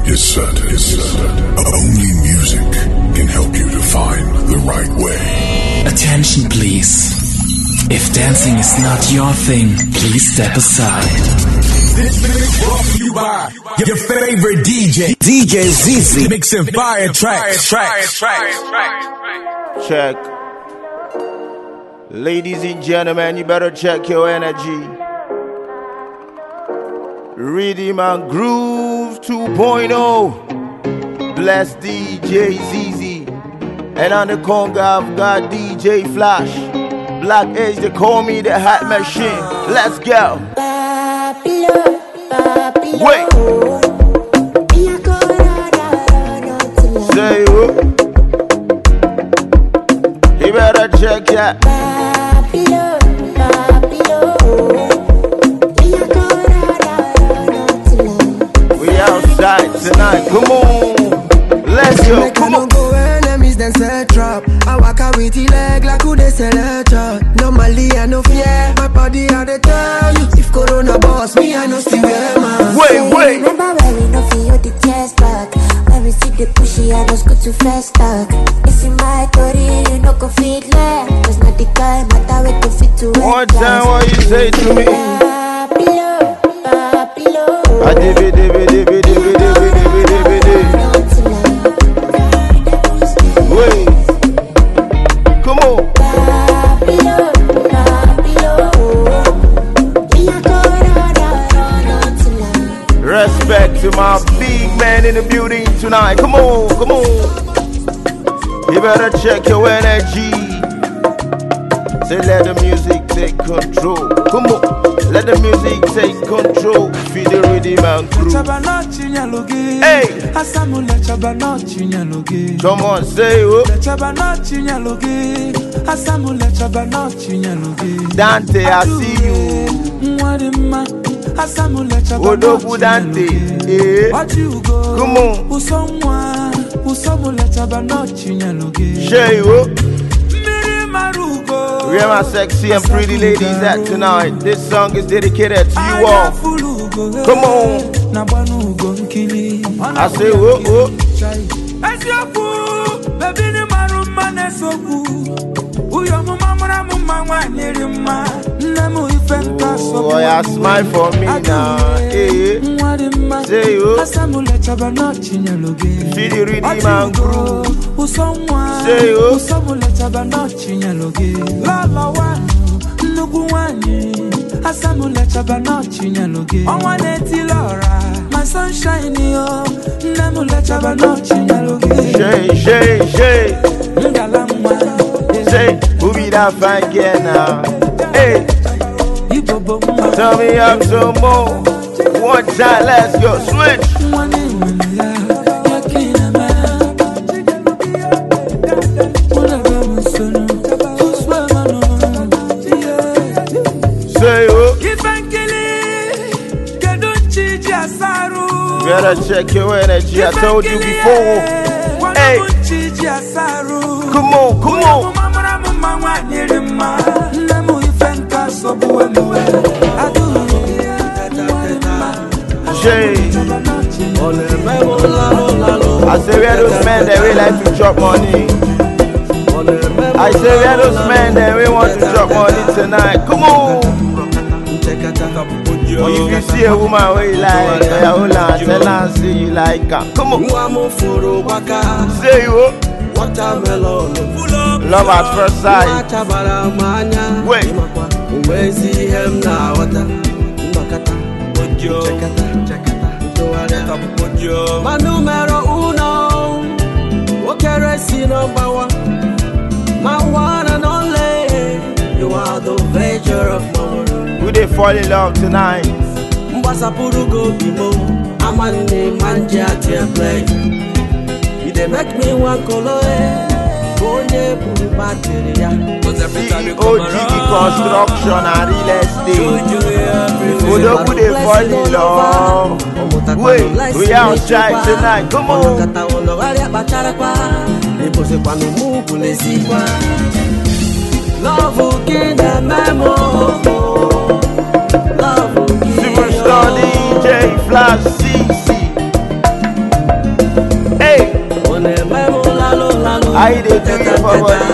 is certain. Only music can help you to find the right way. Attention, please. If dancing is not your thing, please step aside. This mix brought to you by your favorite DJ, DJ ZZ, mixing fire tracks. Check. Ladies and gentlemen, you better check your energy. Rhythm and Groove 2.0. Bless DJ ZZ. And on the conga I've got DJ Flash. Black Edge, they call me the Hat Machine. Let's go. Wait. Say who? You better check that. We outside tonight. Come on. Let's go. Come on. Then set trap. I walk out with the leg like who they sell a chart. Normally I no fear, my body I dey tell you. If Corona boss me, I no still wear man. Wait. Remember where we no feel the chest back. When we see the pushy, I no go too fast stack. It's in my story, you no go fit left. There's not the guy, matter with the fit to wear. One time what you say to me? I did. Wait, come on. Respect to my big man in the building tonight. Come on. You better check your energy. Say let the music take control. Come on, let the music take control. Feel the rhythm and groove. Hey, come on, say what? Dante, I see you. Odogu Dante, come on. Say what? Where my sexy and pretty ladies at tonight? This song is dedicated to you all. Come on. I say whoa. Oh, yeah, smile for me now. Hey. Say whoa. Feel the rhythm and groove. Say whoa. My sunshine, Shay. Say, who be that fine girl now? Hey, tell me I'm some more. One time, let's go switch. Say who? You better check your energy. I told you before. Hey, come on. Jay, I say we are those men that we like to drop money. I say we are those men that we want to drop money tonight. Come on. Or if you see a woman where you like, hold on, tell her say you like her. Come on. Say what? Love at first sight. Wait. My numero uno, number one, my one and only. You are the pleasure of my world. Who they fall in love tonight? They make me one color. CEO Construction and Real Estate. Who they fall in love? Wait, we outside tonight. Come on. Love in the memo. Superstar DJ Flash CC. I did do you for body.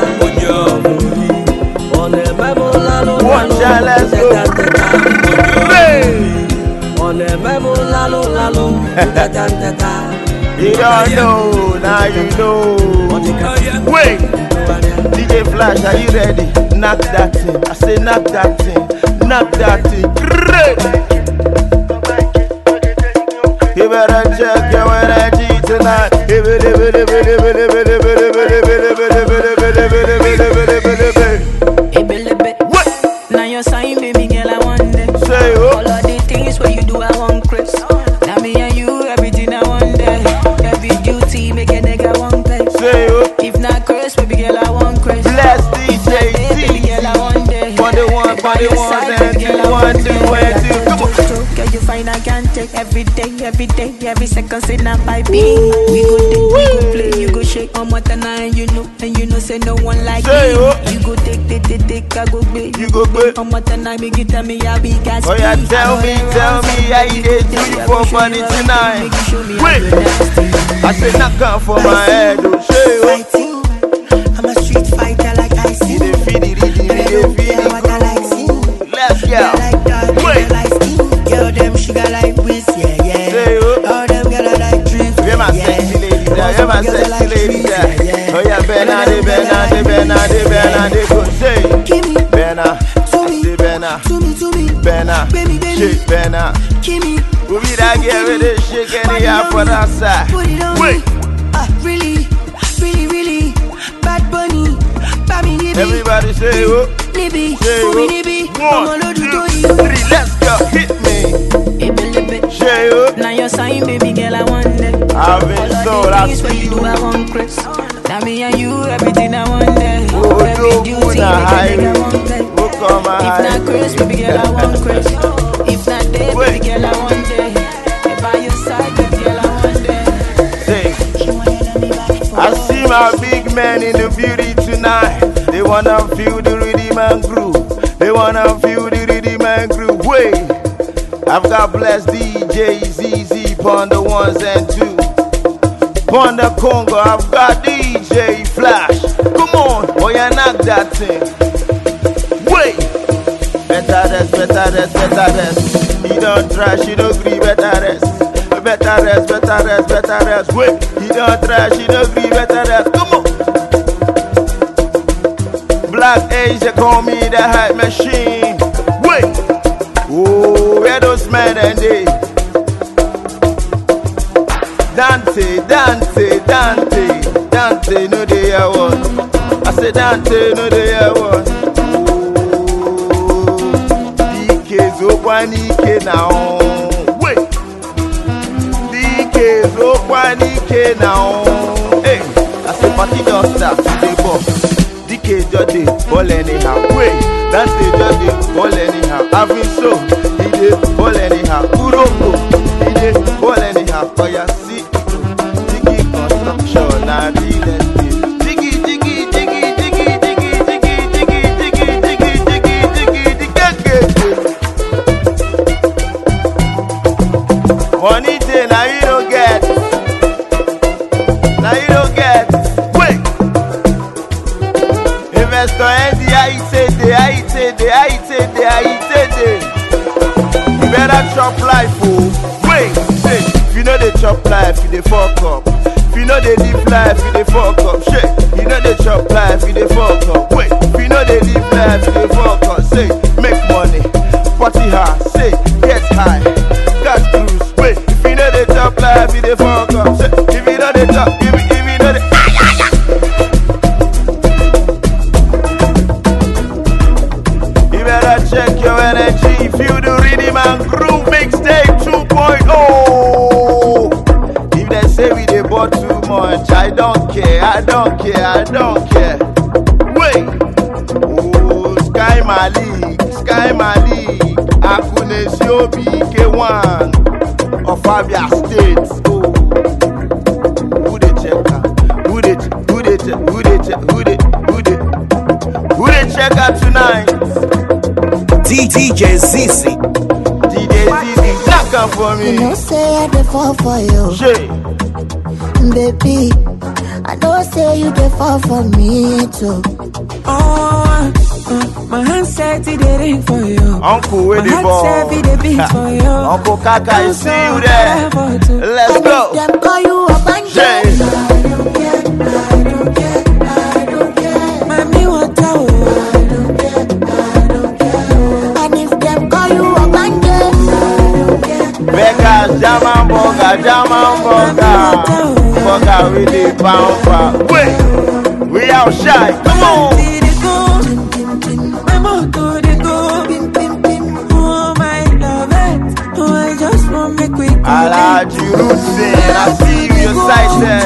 One shot, let's go. You don't know, now you know. Wait, DJ Flash, are you ready? Knock that thing. I say knock that thing. Knock that thing. Great. You better check your energy tonight. What? Now you're saying, baby girl, I want them. Say all of the things where you do, I want Chris. Now me and you, everything I want there. Every duty, make a nigga want pay. Say if not Chris, baby girl, I want Chris. Bless DJ baby girl, I want there. For the one, and two, and two. Come on. Girl, you find I can take every day, every second, say now by me. We go dig, we go play, you go shake on what and you know, say no one like me. You go take, I go big. You go big. On what and me, you tell me how big I oh yeah, tell me how you did do you for money tonight. Wait, I said knock out for my head, don't say I'm a street fighter like I see. Let's go. Wait. Girl, them sugar like whiz, yeah. All them girl like drink, yeah. My sexy lady there, yeah, my sexy lady there. Oh yeah, Bernard, go say. Bernard, to me, Bernard, shake Bernard. Who be that girl with the shake and the air for that side? Wait. Really, bad bunny, everybody say oh. Libby, say oh. 1, 2, 3, let's go, hit me. Say oh. Now you're saying, baby girl, I want them. I've been so that's what you do, I want Chris. Now me and you, everything I want there. Oh, every duty, everything I want there. If not Chris, baby girl, I want Chris. If not there, baby girl, I want there. By your side, baby girl, I want there. Say, I see my big men in the beauty tonight. They wanna feel the rhythm and groove. They wanna feel the rhythm and groove. Wait, I've got blessed DJ ZZ upon the 1s and 2s. Upon the Congo, I've got DJ Flash. Come on, boy, you knock that thing. Wait, better rest. You don't trash, you don't agree, better rest. Better rest. Wait, you don't trash, you don't agree, better rest. Come on. Black Asia call me the hype machine. Wait, oh, where those men and they? Dante, no they are one. I say Dante, no they are one. DK Zokwanike now. Wait, DK Zokwanike now. Hey, I say party don't stop, they boss. DK Jody, all anyhow. Wait, Dante Jody, all anyhow. Having so, he did all anyhow. Uroko, he did all anyhow. Oh yeah, see, Diggy construction, I real estate. Diggy. Money day, now you don't get. Wait. Investor Andy, I you better chop life, oh. Wait, say, if you know they chop life, you they fuck up. If you know they live life, you they fuck up. Shit, you know they chop life, you they fuck up. Wait, if you know they live life, you they fuck up. Say, make money, party hard. Say, get high, gas cruise. Wait, if you know they chop life, you they fuck up. Say, if you know they chop, if you know they. Check your energy, feel the rhythm and groove. Mixtape 2.0. If they say we they bought too much, I don't care. Wait, oh, Sky Malik, Akune Siobi K1 of Abia State. Oh, who they check? Who they check out tonight? DJ ZZ, knock out for me. You know say I dey fall for you, Shay. baby. I know say you can fall for me too. My hand said it ring for you. Uncle Willie Ball. For you. Uncle Kaka, I see you there. Let's go. Them call you a banger. I don't care. Mommy, what I don't care. And if them call you a banger, I don't care. Beggars, Jaman Boga, really bound. Wait, we outside. Come on. Alaji Rutsin, I see you excited.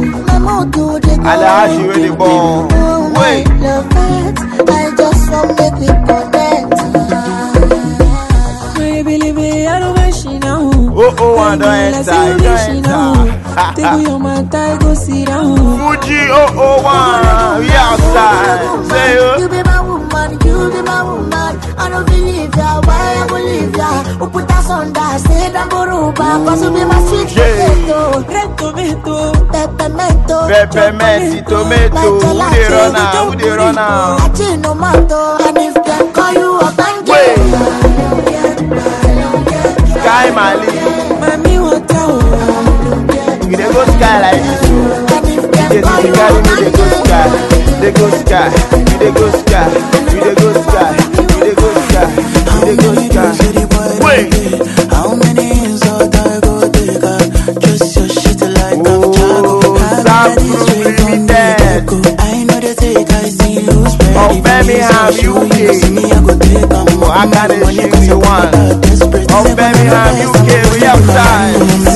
Alaji really born. Wait. I just want to make it connect. Believe me, I don't wish you know. I don't enter. Take your mata, go sit down. Fuji 001, we outside. Say you be my woman, you be my woman. I don't believe ya, why I believe ya? Who put us on that, say that Boruba, cause you be my sweet potato. Peppermint, tomato, who they run out? I change no matter, and if they call you a banger. Sky Mali. Mommy, what I they go sky like this. They go sky. They go sky. They go sky. They go sky. They go sky. They go sky. Wait. How many years old I go take her? Just your shit like I'm Jago. I know they take I see you spread. Oh, Birmingham, UK. I got it, you want. Oh, Birmingham, UK, we outside.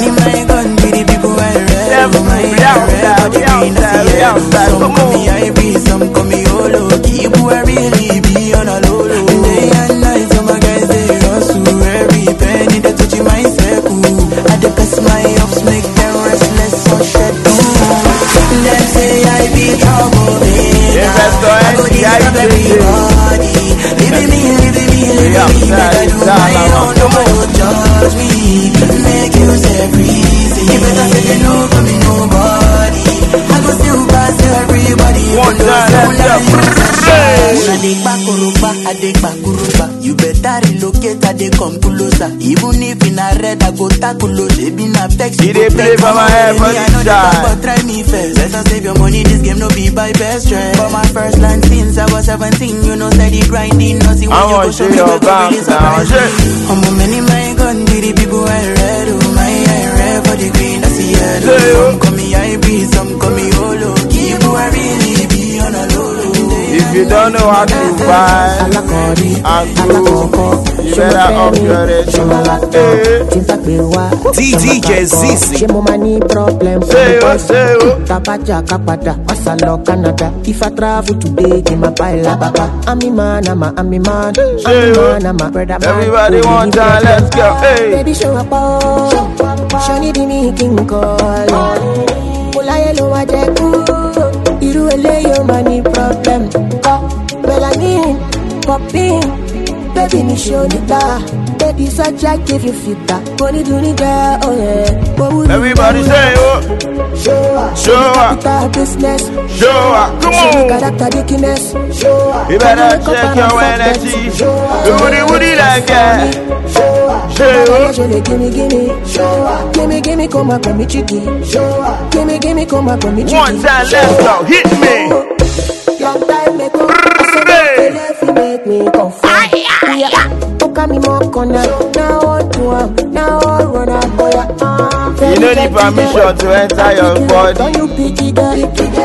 We outside. Come on. Some call me Olo. Keep who I really be on a low. Day and night, so my guys, they hustle. Every penny they touch my circle. I depress my ups, make them restless, so shed. Them say I be trouble, baby. I go deep from everybody. Leave me. I do my own, nobody judge me. Make you every easy. You better say they know for me, nobody. I go still pass everybody. One time, you better relocate, I they come closer. Even if in a red, I go tackle. They be na text. They play for my head, but try me first. Let us save your money. This game no be by best friend. But my first line since I was 17, you know steady grinding. Nothing when you go show me go really surprise me. I'm a many my gun, the people I read. Oh my, I read for the green. I see yellow. Some call me IB, some call me Olo. Keep who I really be on a low. If you don't know how to buy and go, you better up your rate. DJ Zizi. Say Canada. If I travel today, give my pile baba. I'm a man. Everybody want time, let's go. Hey. Baby, show up. Show me the making call. Pula yellow wajeku. Iru ele your money problem. Melanin, popping. Baby, me show the car. Baby, such I give you feedback. Money do need that, oh yeah. Everybody say, oh. Show up. Business. Show up. Come on. You better check your energy. Woody like that. Show up. Gimme, come up from me chicky. Gimme, come up from me chicky. One time, let's go. Hit me. Long time ago, I said you make me confess. Me more corner. Now run up, boy. You don't need permission to enter your body. Don't you pity that?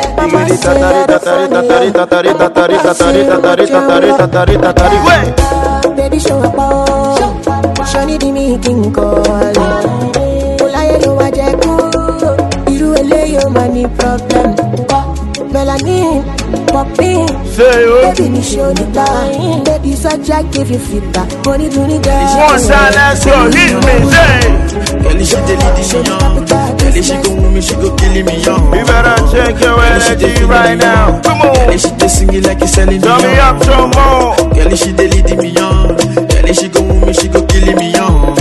Baby, show up. Show me the making call. Pula yellow wajeku. Iru ele your money problem. Melanin, popping. Baby, me show the time. Baby, such I give you feedback. Money do need that. One time, let's go. Hit me, say. Girl, she the lady, she young. Girl, she go with me, she go kill me young. You better check your energy right now. Come on. Girl, she just singing like you selling me. Turn me up some more. Girl, she the lady, me young. Girl, she go with me, she go kill me young.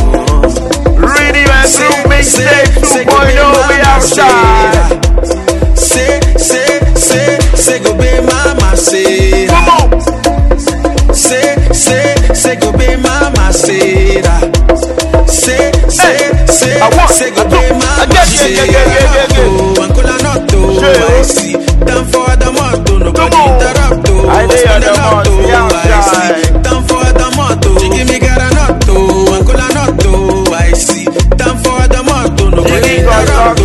Ready and through mixtape 2.0, we outside. Say Say go be mama, say Uncle Anotto, I see. Time for the motto, nobody interrupt. I dey on the motto, I see. Time for the motto, give me Garanotto, Uncle Anotto, I see. Time for the motto, nobody interrupt. I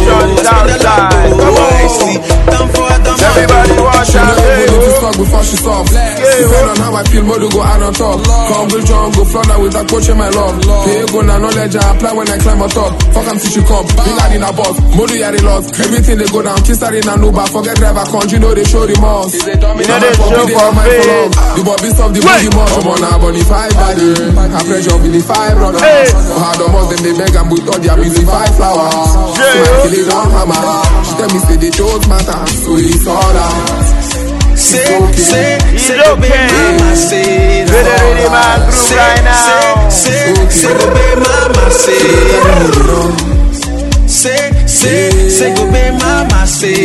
see. Time for the motto. Everybody watch out. Before she soft, depend on how I feel, more to go out on top. Come with John, go flounder with a coach in my love. Pay go na knowledge, I apply when I climb on top. Fuck am till she come, big in a boss. Modu yari lost, everything they go down. Kiss her in a Uber, forget driver country, know they show remorse. You know they show for love. The bobbies of the body more. Come on now, body 5 body. I pressure with the 5 runner. For how the most them they beg and with all their busy 5 flowers. So I kill it on hammer. She tell me say they don't matter, so it's all out. Say, go be mama, say, Say, go be mama, say, go be mama, say,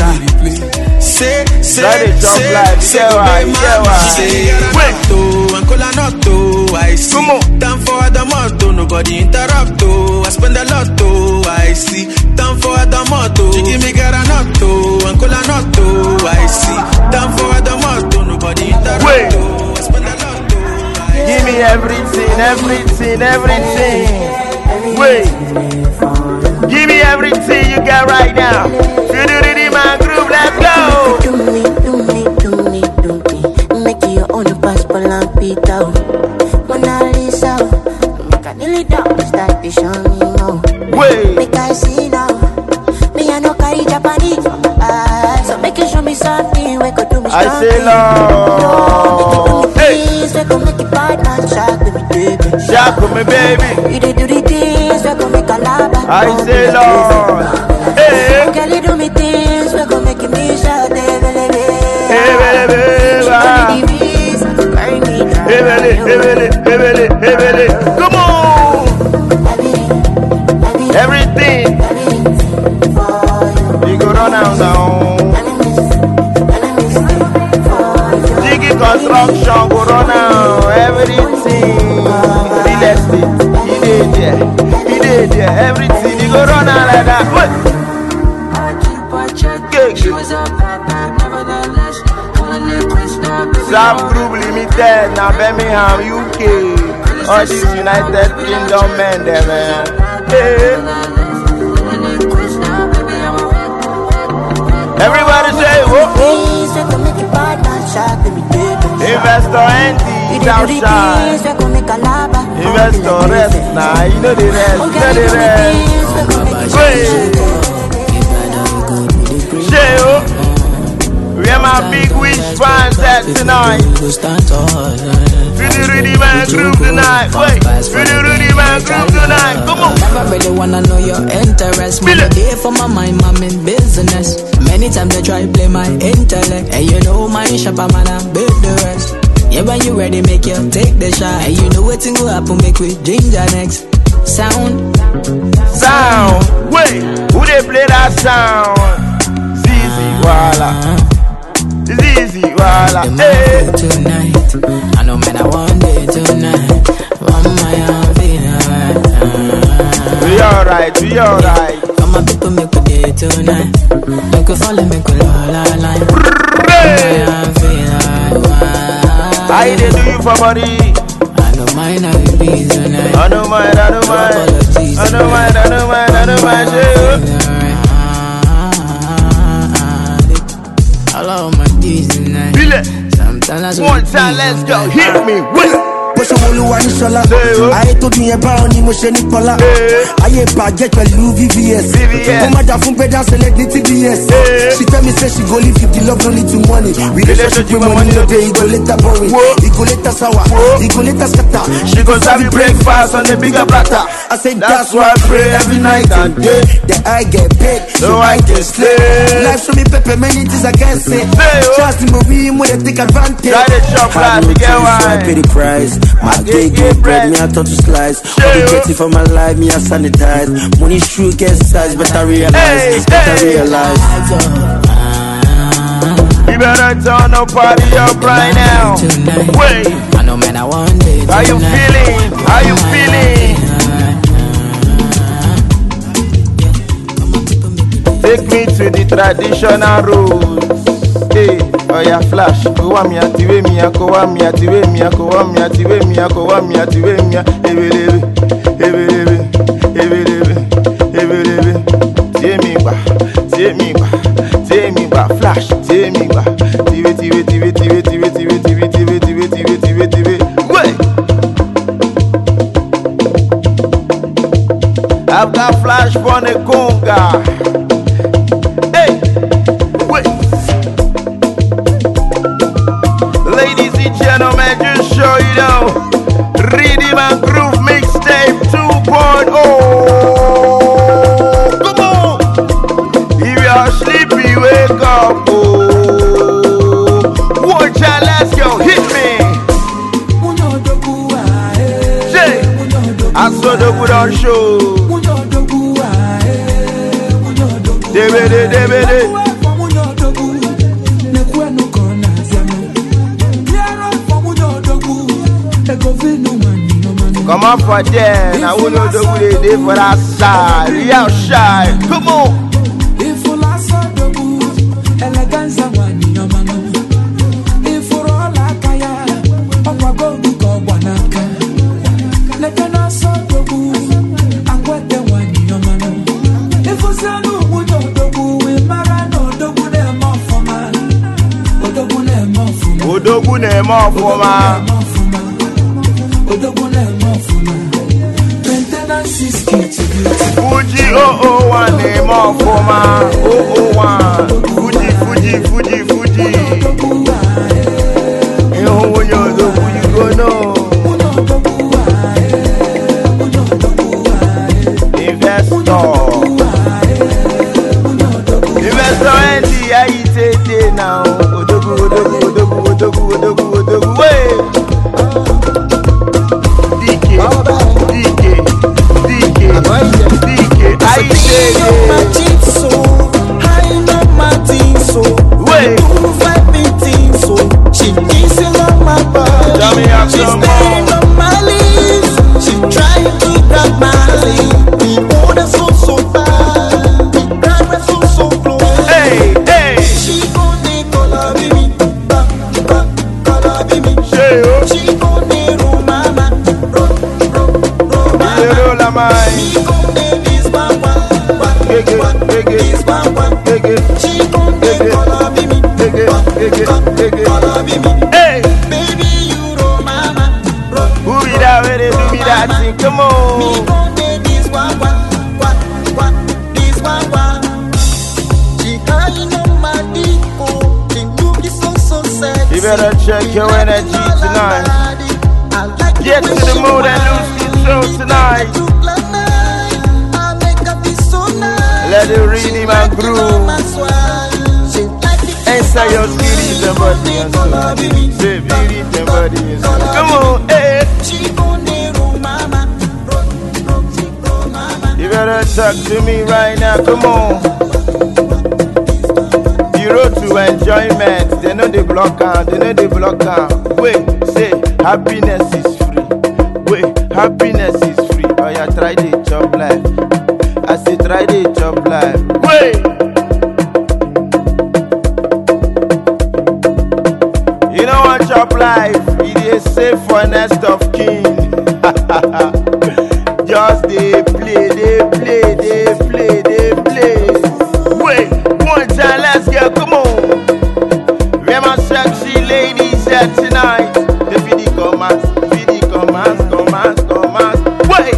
Uncle Anotto, I see. Time for the motto, nobody interrupt. I spend a lot, I see. Time for the motto, give me Garanotto, Uncle Anotto, I see. Time for the motto, nobody interrupt. I spend a lot, give me everything. Wait, give me everything you got right now. You do the man group, let's go. Make your own passport and beat out. Mona Lisa, make a nearly down, start to show me now. Wait, make I see now. Me I no carry Japanese, so make you show me something. We could do me. I say love. Hey, we could make it bad man shock with me, baby. Shock with me, baby. You did do the things, we could make a lava. I say love. Hey, girl, you do me things, we could make me shout, baby. Hey, come on. Everything. You go run out now. Jiggy construction go run out. Everything. Real estate. He did there. Everything. You go run out like that. What? Sam Group Limited, now Birmingham, UK. All these United Kingdom men there, man. Hey. Everybody say, whoa. Investor Andy, down shine. Investor rest, nah, you know the rest, Say, oh. Where my big wish fans at tonight? Feel the Rudy Man Group tonight. Wait, feel the Rudy Man Group tonight. Come on. Never really wanna know your interest. Man, a day for my mind, I'm in business. Many times they try play my intellect. And you know my shopper man, I build the rest. Yeah, when you ready, make you take the shot. And you know what's going to happen, make we ginger next. Sound. Wait, who they play that sound? Zizi, voila. Easy, voila. Hey. Tonight, I know man, I want it tonight. One my We alright. Come my people make a day tonight. Make a follow, make a line. I did do you for body. I don't mind how you be tonight. I don't mind. Hello, my D's tonight. Sometimes one time, let's go. Hit me with it. Ayé tó dùn yẹn báwọn ni mo ṣe ní kọ́lá. Ayé bàjẹ́ pẹ̀lú VVS. Mo máa jà fún gbẹ́dá select ní TBS. She tell me say she go live if the love no lead to money. Relationship with money no dey, e go later boring. E go later sour, e go later scatter. She go serve breakfast on the bigger platter. I say that's why I pray every night and day. That I get paid, so I can slay. Life show me pepper, many things I can't say. Trust me, movie, when they take advantage. Try the shop, lad, to get wine. I pay the price. My day get bread, me I turn to slice. All the dirty for my life, me I sanitize. Money true get size, better realize. You better turn up, party up right now. Wait, I know man, I want it. How you feeling? me to the traditional roots. Hey, oh yeah, flash. Go on me at the way me, go on me at the way me, go on me at the way me, go on me at the way me. Take me back, flash. Take me back. Wait. I've got flash for the conga. Hey, wait. Ladies and gentlemen, just show you now. Rhythm and Groove Mixtape 2.0. Come on. If you are sleepy, wake up. Oh. Watch out, let's go. Hit me. Jay, I saw the good on show. Come on for them, I will not do it for that side. Real shy, come on. If you last the good, elegance and one in your man. If for all I can, Papa go to Kobanaka. Let the Nasa the good, and what the one in your man. If you say no, we don't do we marano, the good and more for man. Odogune more for man. Fuji 001 name of former 001 Fuji you know when you go know Investor Andy I say now Odogu wait I say my teeth so I know my teeth so wait so she kissing on my body she's staying on my lips she trying to grab my lip the order so far the driver so close hey she gonna color me she gonna roll mama roll mama hey, baby, you roll mama. Who be that way they do me that thing? Come on. Me gon' take this one. She crying on my disco. The look is so sad. You better check your energy tonight. Get to the mood and lose control tonight. Let it rhythm and groove. Answer your spirit and body and soul. Say spirit and body and soul. Come on, hey. You better talk to me right now. Come on. The road to enjoyment. They know the block out. Wait, say happiness is free. Wait, happiness is free. Oh yeah, try the job life. I say try the job life. Wait. You know what job life? It is safe for nest of king. Just they play. Wait, one time let's go. Come on. Where my sexy ladies at tonight? The video commands. Wait.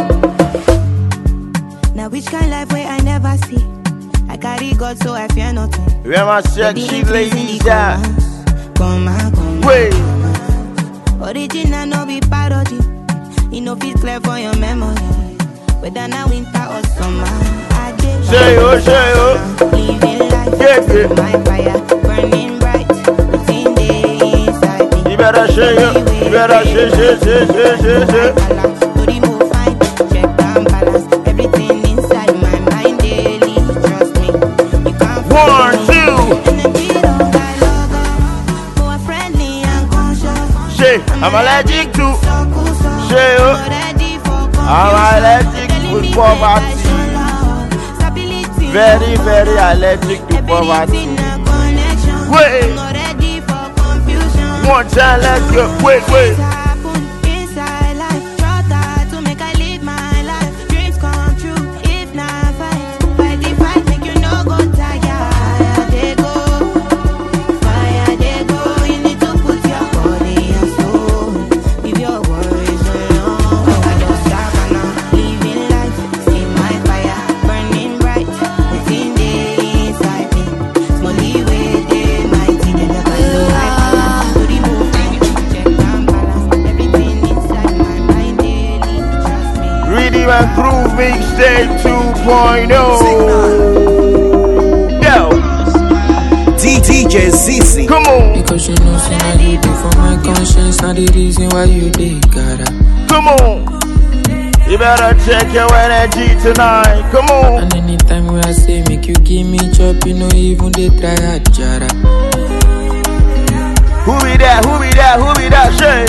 Which kind life where I never see? I carry God so I fear nothing. Where my sexy ladies at? Come on. Wait. Original no be parody. You know fit clear for your memory. Whether now winter or summer. Say oh. Living life. Yeah. My fire burning bright. Within the inside me. You better say. I'm allergic to I'm allergic to poverty. Very, very allergic to poverty. Wait. One time, let's go. Wait. And Groove Mixtape 2.0. Yo, DJ ZZ. Come on. Because you know, say now you do for my conscience. Not the reason why you did, gotta. Come on. You better check your energy tonight. Come on. And anytime when I say make you give me chop, you know even they try hard, jara. Who be that? Shit.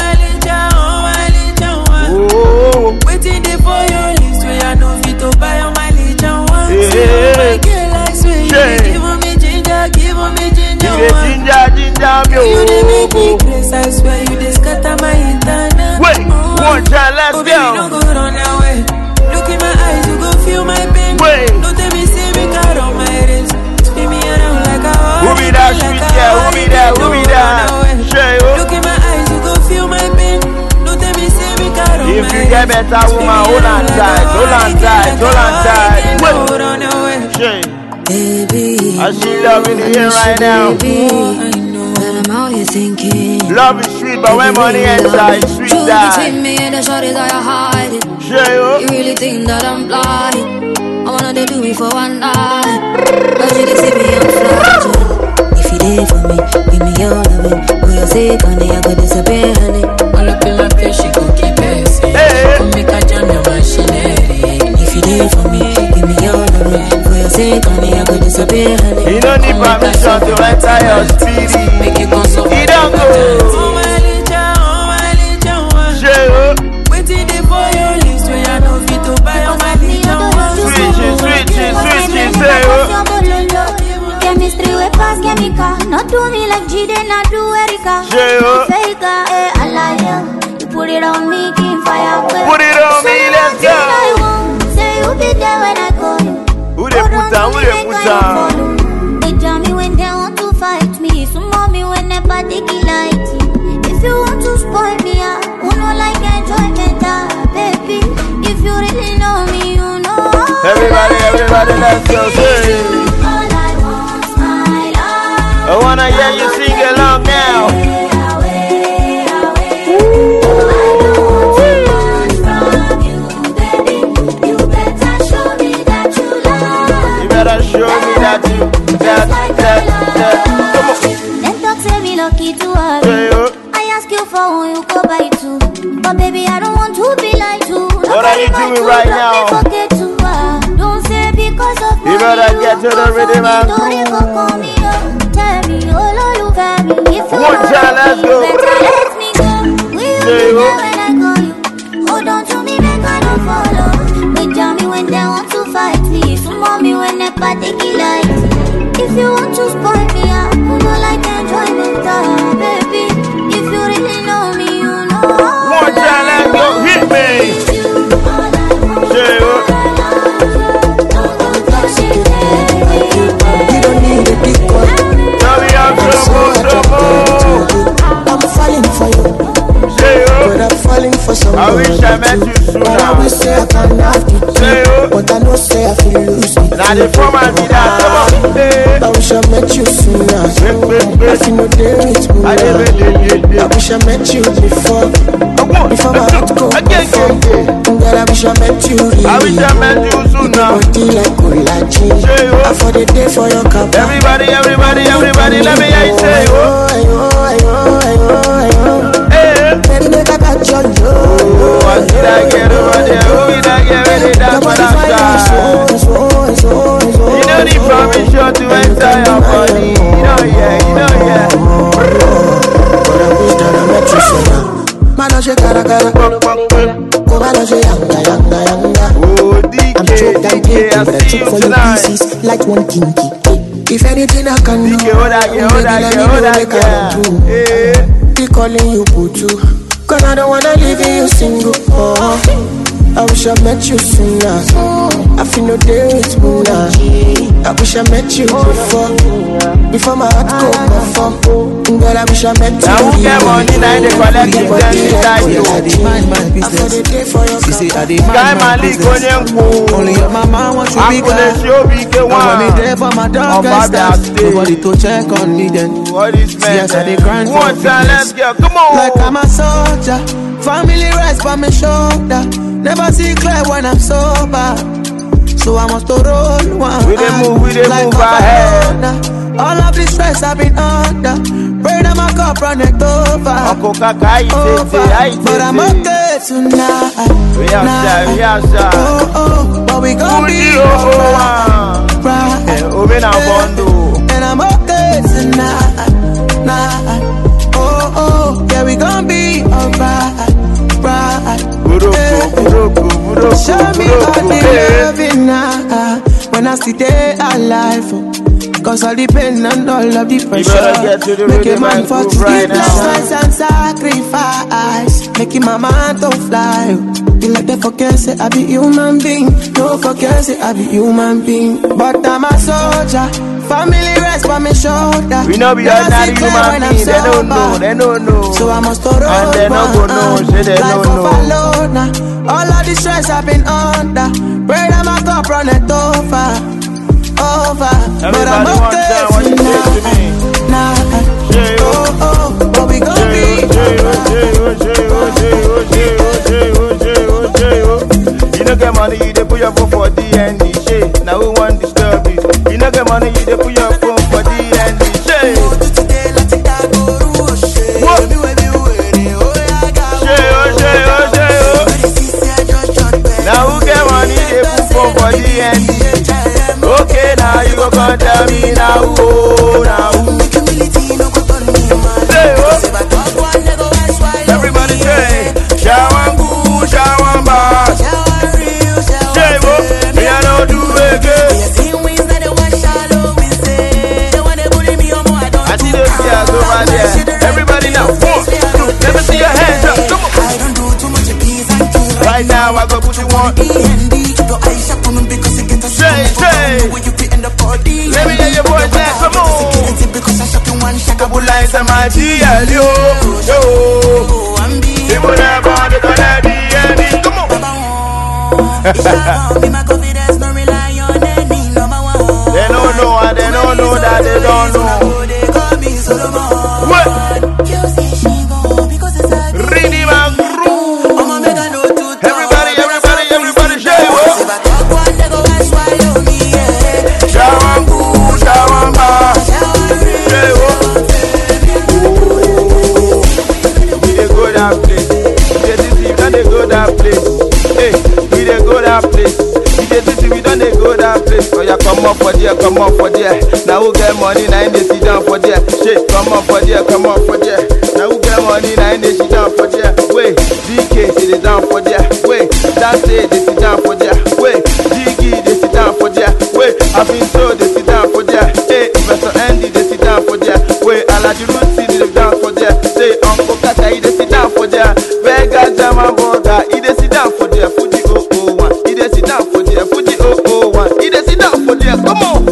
Oh, waiting there for your list where I know fit to buy on my legion one. Yeah. My girl like sweet, give me ginger, yo. You dey make me crazy, I swear you dey scatter my internal. Wait, one time, let's go. Baby, no go run away. Look in my eyes, you go feel my pain. Wait, don't tell me say me cut on my wrist. Spin me around like a horse. Who be that? Look in my eyes, you go feel my pain. If you get better woman, hold on tight. Wait. Baby, I see love in the air right now. Baby, I know that I'm out here thinking. Love is sweet, but when money inside, sweet die. Between me and the shorties, I hide it. You really think that I'm blind? I wanna they do me for one night. But you see me, I'm fragile. If you did for me, give me your loving. For your sake, honey, I could disappear, honey. All up in my place, she could keep it. She could make a jam your machinery. If you did for me, give me your loving. For your sake, honey, I could disappear, honey. You don't need permission to enter your spirit. Make you go so. You don't go. Waiting there for your list where I know fit to buy on my legion one. Switches, say chemistry with pass chemical. Not do me like Jide, not do Erica. Fake, I like you. You put it on me, keep fire. Put it on me, let's go. Say you be there when I call you. Who they put down? They jam me when they want to fight me. So mommy when they party light. If you want to spoil me, I wanna like enjoyment, baby. If you really know me, you know. Everybody, let's go. I wanna hear you sing along now. You better show me that you that. Come on. Then talk say me lucky to have you. I ask you for who you go by to, but baby I don't want to be like you. What are you doing right now? Don't say because of you better get to the rhythm and groove. Tell me all you got me. If you one time, let's go. Better let me go. We will when I call you. Hold on to me, make I don't follow. They jam me when they want to fight me. So mommy when they party light. If you want to spoil me, I wanna like enjoyment, baby. If you really know me, you know. One time, let's go. Hit me. I'm falling for you, but I'm falling for someone. I wish I met you sooner. I wish say I can have you, but I know say I feel lose me. Now the format be that. I wish I met you sooner. I feel no day with me. I wish I met you before my heart go before. Girl, I wish I met you really. I wish I met you sooner. Body like collagen. I for the day for your cup. Everybody, let me hear you say baby, make a catch on you. What did I get over there? Who did I get ready down for that side? You don't need permission to enter your body. You know, yeah. But I wish that I met you sooner. Man, I shake cara. Oh, man, I shake yanga. Oh, DK, I see you tonight. Pieces, like one kinky. If anything I can do, be calling you Putu. Cause I don't wanna leave you single. I wish I met you sooner. I feel no day with Muna. I wish I met you before my heart go perform. Girl, I wish I met you. Now who get money, now they collect it, then inside you. Sky Malik, only your mama wants to be glad. I want me there for my dog. Nobody to check on me then. What is man? Yes, I dey grind for let's go, come on. Like I'm a soldier, family rests by my shoulder. Never see clear when I'm sober, so I must to roll one. We dey move ahead. All of the stress I've been under, pray that my cup run it over. But I'm okay tonight. But we gon' be alright. And I'm okay tonight. Yeah, we gon' be alright. Show me how they loving now. When I see they alive, cause all the pain and all of the pressure make a man for to give life and sacrifice, making my mind to fly. You like they forget say I be human being, no forget say I be human being. But I'm a soldier, family rest by my shoulder. We know be ordinary human being, they don't know. So I must roll and they don't go know, say they don't know. All of the stress I've been under, pray that my cup run it over. But I'm okay tonight. But we gon' be You don't get money, you dey put your phone for DND. Shit, now we want disturb you. You don't get money, you dey put your phone for DND. Shit. Now who get money, they put phone for DND. Okay, now you go come tell me now, oh, now. Say, oh. Everybody say, Shawangu, Shawamba. Say, oh, me I don't do again. I see those guys over there. Everybody now, 1, 2, let me see your hands up, come on. Right now, I go put you on. Let me hear your voice now, come on. Couple lines on my DL, yo. People that want to connect DL, come on. They don't know and they don't know that they don't know. What? Ready, man, everybody, share what? Oh yeah, come up for there. Now who get money, now they sit down for there. Shit, come up for there. Now who get money, now they sit down for there. Wait, DK sit down for there. Wait, Dance they sit down for there. Wait, Jiggy they sit down for there. Wait, I've been so they sit down for there. Hey, Professor Andy they sit down for there. Wait, Alaji Rusi they sit down for there. Say Uncle Kaka they sit down for there. Vega Jama Boga they sit down for there. Fuji 001 they sit down for there. Fuji 001 they sit down for there. Come on.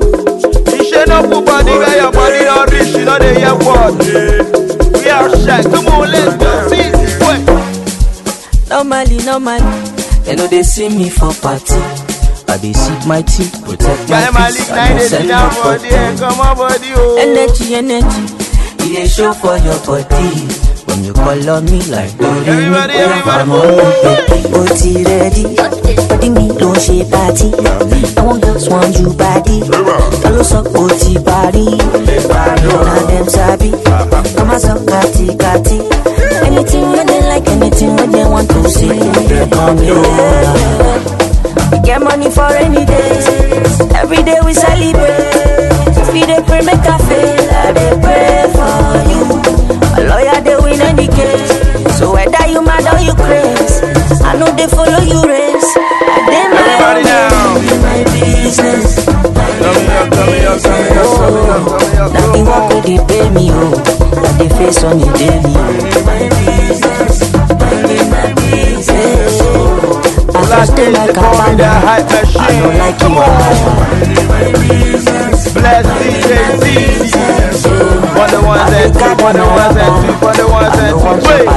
Body where your body not rich, you know they hear what. We are shy, come on, let's go. See, normally, they know they see me for party. I they sip my tea, protect my peace. I don't send no body. Energy, it show for your body. When you call on me like everybody. I'm OT ready. Body me don't shape party. I want girls want you body. Follow some OT body. Now them sabi. Come on some kati. Anything when they like, anything when they want to see. They come here. We get money for any days. Every day we celebrate. Feed a pray make a fail. I dey pray for you. A lawyer they win any case. So whether you mad or you crazy, I know they follow you race. I dey everybody now. face on it daily. I stay like a panda. I don't like you. Bless DJ Z. For the ones that do, for the ones that do, for the ones that do. Wait.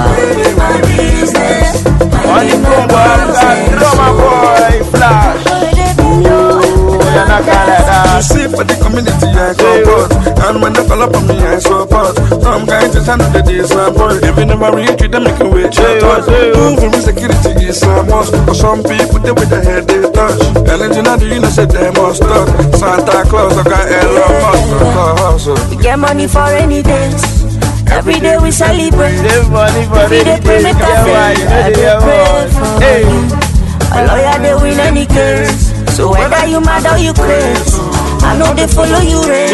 On the combo, I've got drummer boy Flash. You're not gonna die. See for the community I support, and when they call up on me I support. Some guys just handle the disappoint. If you never reach it, they make you wait your thoughts. Moving with security is a must. For some people they with their head they touch. Ellen Gina, you know say they must talk. Santa Claus I got Elon Musk. We get money for any days. Every day we celebrate. Money for any days. Every day pray for you. A lawyer they win any case. So whether you mad or you crazy, I know they follow you race.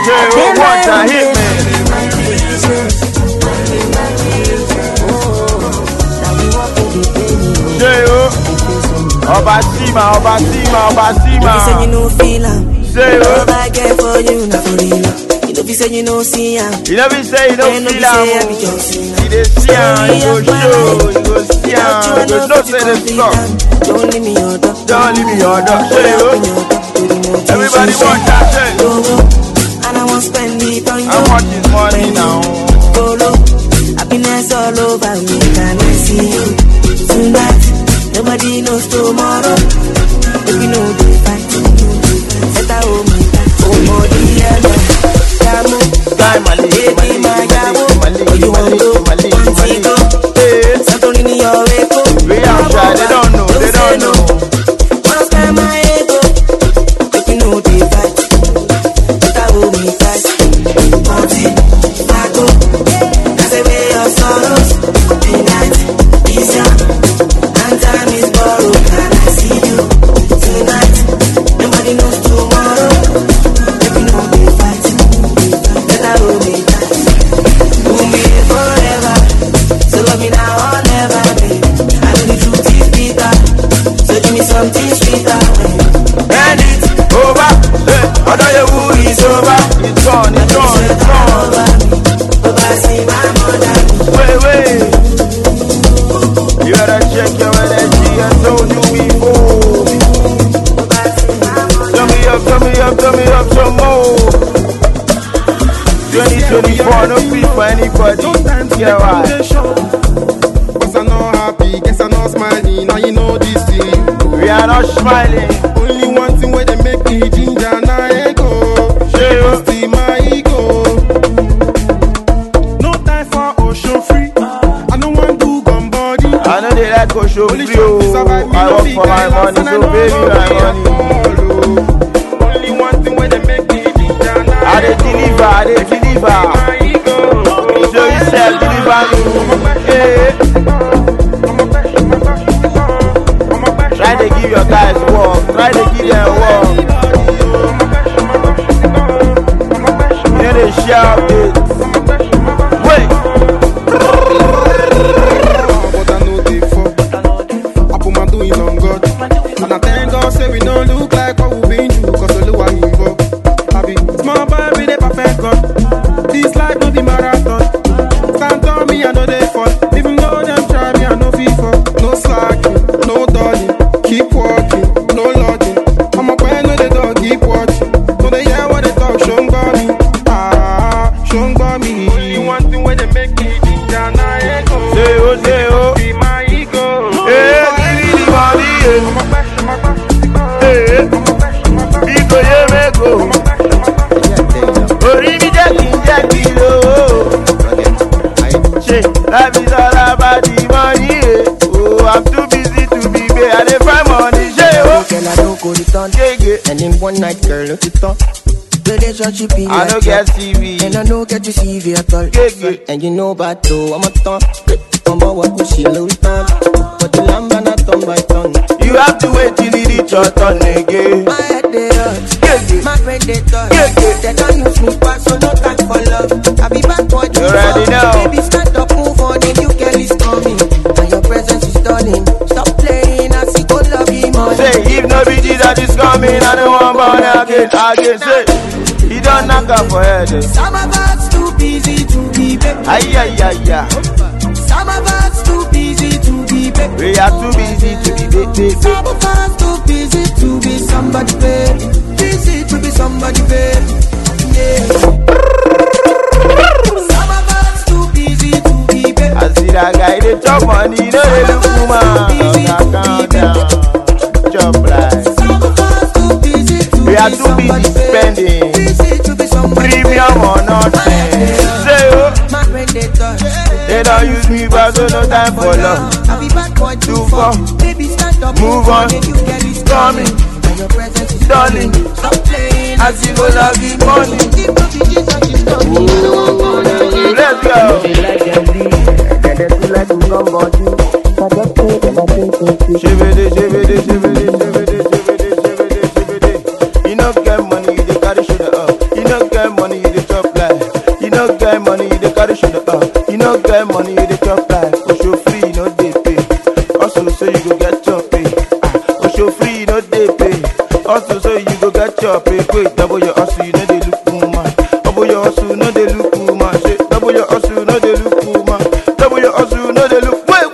Obasima. You say you no feel am. Love I get for you, not for real. You know be say you no see am. You know be say you no feel am. You dey see am, you go show, you go see am, you go know say the stuff. Don't leave me your door. Don't leave me your door. Everybody want that shit. And I won't spend it on you. How much is money now? Happiness all over me. Can I see you tonight? Nobody knows tomorrow. If you know the fight, set a home. Oh, body, yeah. Yamu, baby, my yamu. Oh, you want to go? Santorini, your echo. We are shy, they don't know. Wanna spend my ego. If you know the fight, set a home. Body, Paco. That's away your sorrows. The night is young. And time is borrowed. Can I see you tonight? Nobody knows tomorrow. If you know the fight, let her hold me tight. We'll be here forever. So love me now or never, babe. I know the truth is bitter. So give me something sweeter. And it's over. I know your wood is over. It's gone. Over, see my mother. Wait. You gotta check your energy. I told you before. Turn me up some more. 2024, no free for anybody. Yeah, right. Cause I'm not happy, guess I'm not smiling. Now you know this thing. We are not smiling. Only one thing where they make me ginger, now ego. See my ego. No time for ocean free. I don't want to come body. I know they like ocean free. I work for my money, so baby, my money. Only one thing where they make me ginger, now I dey deliver. So you say deliver me. Try to give your guys work. Try to give them work. You dey share updates. Wait. But I know they fuck. I put my doing on God. And I thank God say we don't look like what we've been through. Cause the low I involved. I be small boy with a perfect God. This life no be marathon. Stand on me, I know they fall. Even though them try me, I know FIFA. No slacking, no dodging. Keep walking, no logging. I'm a pen with the dog, keep watching. So they hear what they talk, show me. Only one thing where they make me ginger, now ego. Say oh. Be my ego. Hey, give me the money. Hey, Biko ye meko. Ori mi jackie low. Life is all about the money. Oh, I'm too busy to be gay. I dey find money. Girl, I don't go return. And in one night, girl, look it up. Relationship in I don't get TV. And I don't get to CV at all. And you know about though, I'm a ton. I'm a walk with she a little ton. But the lamb and a ton by ton. You have to wait till it reach your turn again. My head they hurt. My brain they touch. They don't use me back, so no time for love. I be back for you. You already know. Baby, stand up, move on. The new girl is coming. And your presence is stunning. Stop playing, I see good love you more. Say, if no BG that is coming, I don't want born again. Say, he don't knock up for head. Some of us too busy to be Ay, ay, ay, ay. Some of us too busy to be baby. We are too busy to be baby. Some of us too busy to be somebody baby. Busy to be somebody baby. Yeah. Some of us too busy to be baby. I see that guy, they chop money, no they look woman. Calm down, chop like. We are too busy spending premium or nothing. Say oh, they don't use me but so no time for love. Too far, move on, coming, darling. As you go love the money. Let's go. You no get money, you dey carry shoulder up. You no get money, you dey chop life. You no get money, you dey carry shoulder up. You no get money, you dey chop life. Oh, show free, no dey pay. Also, so you go get your pay. Oh, show free, no dey pay. Also, so you go get your pay. Quick, double your hustle, you know they look woman. Double your hustle, no they look woman. Double your hustle, no they look woman. Double your hustle, no they look. Wait.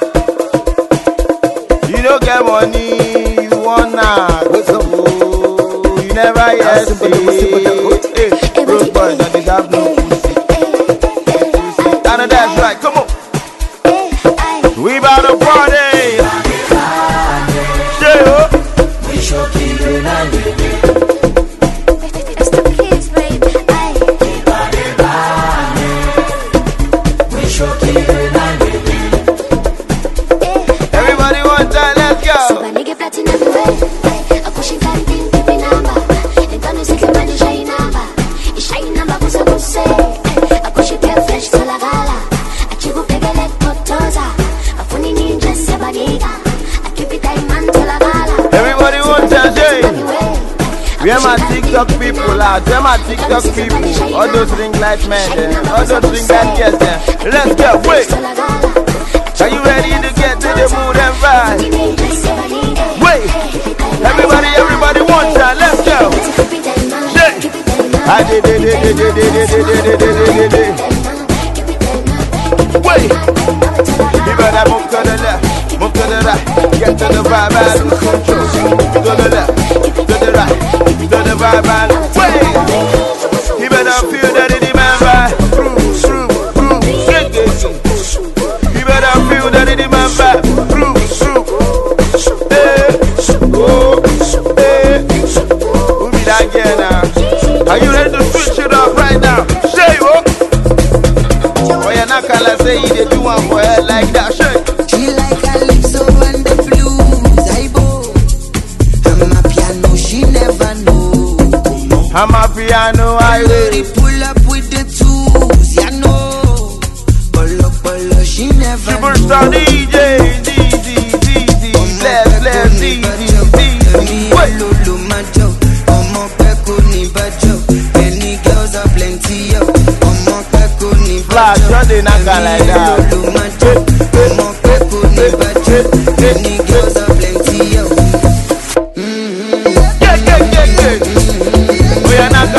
You no get money, you wanna. You never yet see. Hey, broke boys that deserve no pussy. And that's right, come on. We about to party. Say oh. We show killing and It's the kids, baby. we show killing and everybody one time, let's go. Everybody one time, say. Where my TikTok people out? Where my TikTok people? All those ring light men there. All those ring light girls there. Let's go, wait. Are you ready to get to the mood and vibe? Wait. Everybody one time, let's go. Say. I did. Wait. You better move to the left, move to the right, get to the vibe and lose control. To the left, to the right, to the vibe and wait. You better feel that in the man vibe. Groove, shake it. You better feel that in the man vibe. Groove, who be that girl now? Are you ready to switch it up right now? Say what? Oh, you're not gonna say you do one for her like that, shake. She like Calypso and the blues, I bow. I'm a piano, she never know. I'm a piano, I will. Pull up with the tools, ya know. Polo, she never know. Superstar DJ, bless, wait. Lulu majo, omo peko ni bajo. Any girls are plenty, yo. Omo peko ni bajo. Flash, Sunday naka like that. Lulu majo, omo peko ni bajo. Any girls are plenty, yo. Yeah. Oh yeah, naka.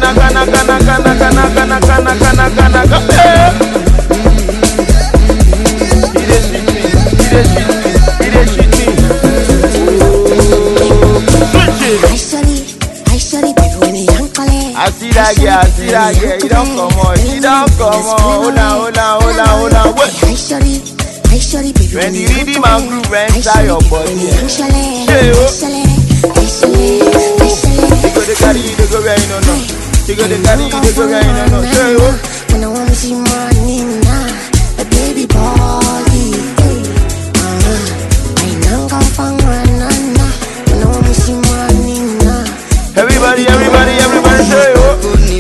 He dey shit me. Switch it. I surely, baby, when you young calling. I see that girl. He don't come on. Hold on. Wait. I surely, baby, When the rhythm and groove enter your body. Say oh. You go to carry, you go where you don't know. You go to carry, you go where you don't know. Say oh. When I want to see money now, a baby body. I know go for one. When I want to see money now. Everybody say oh.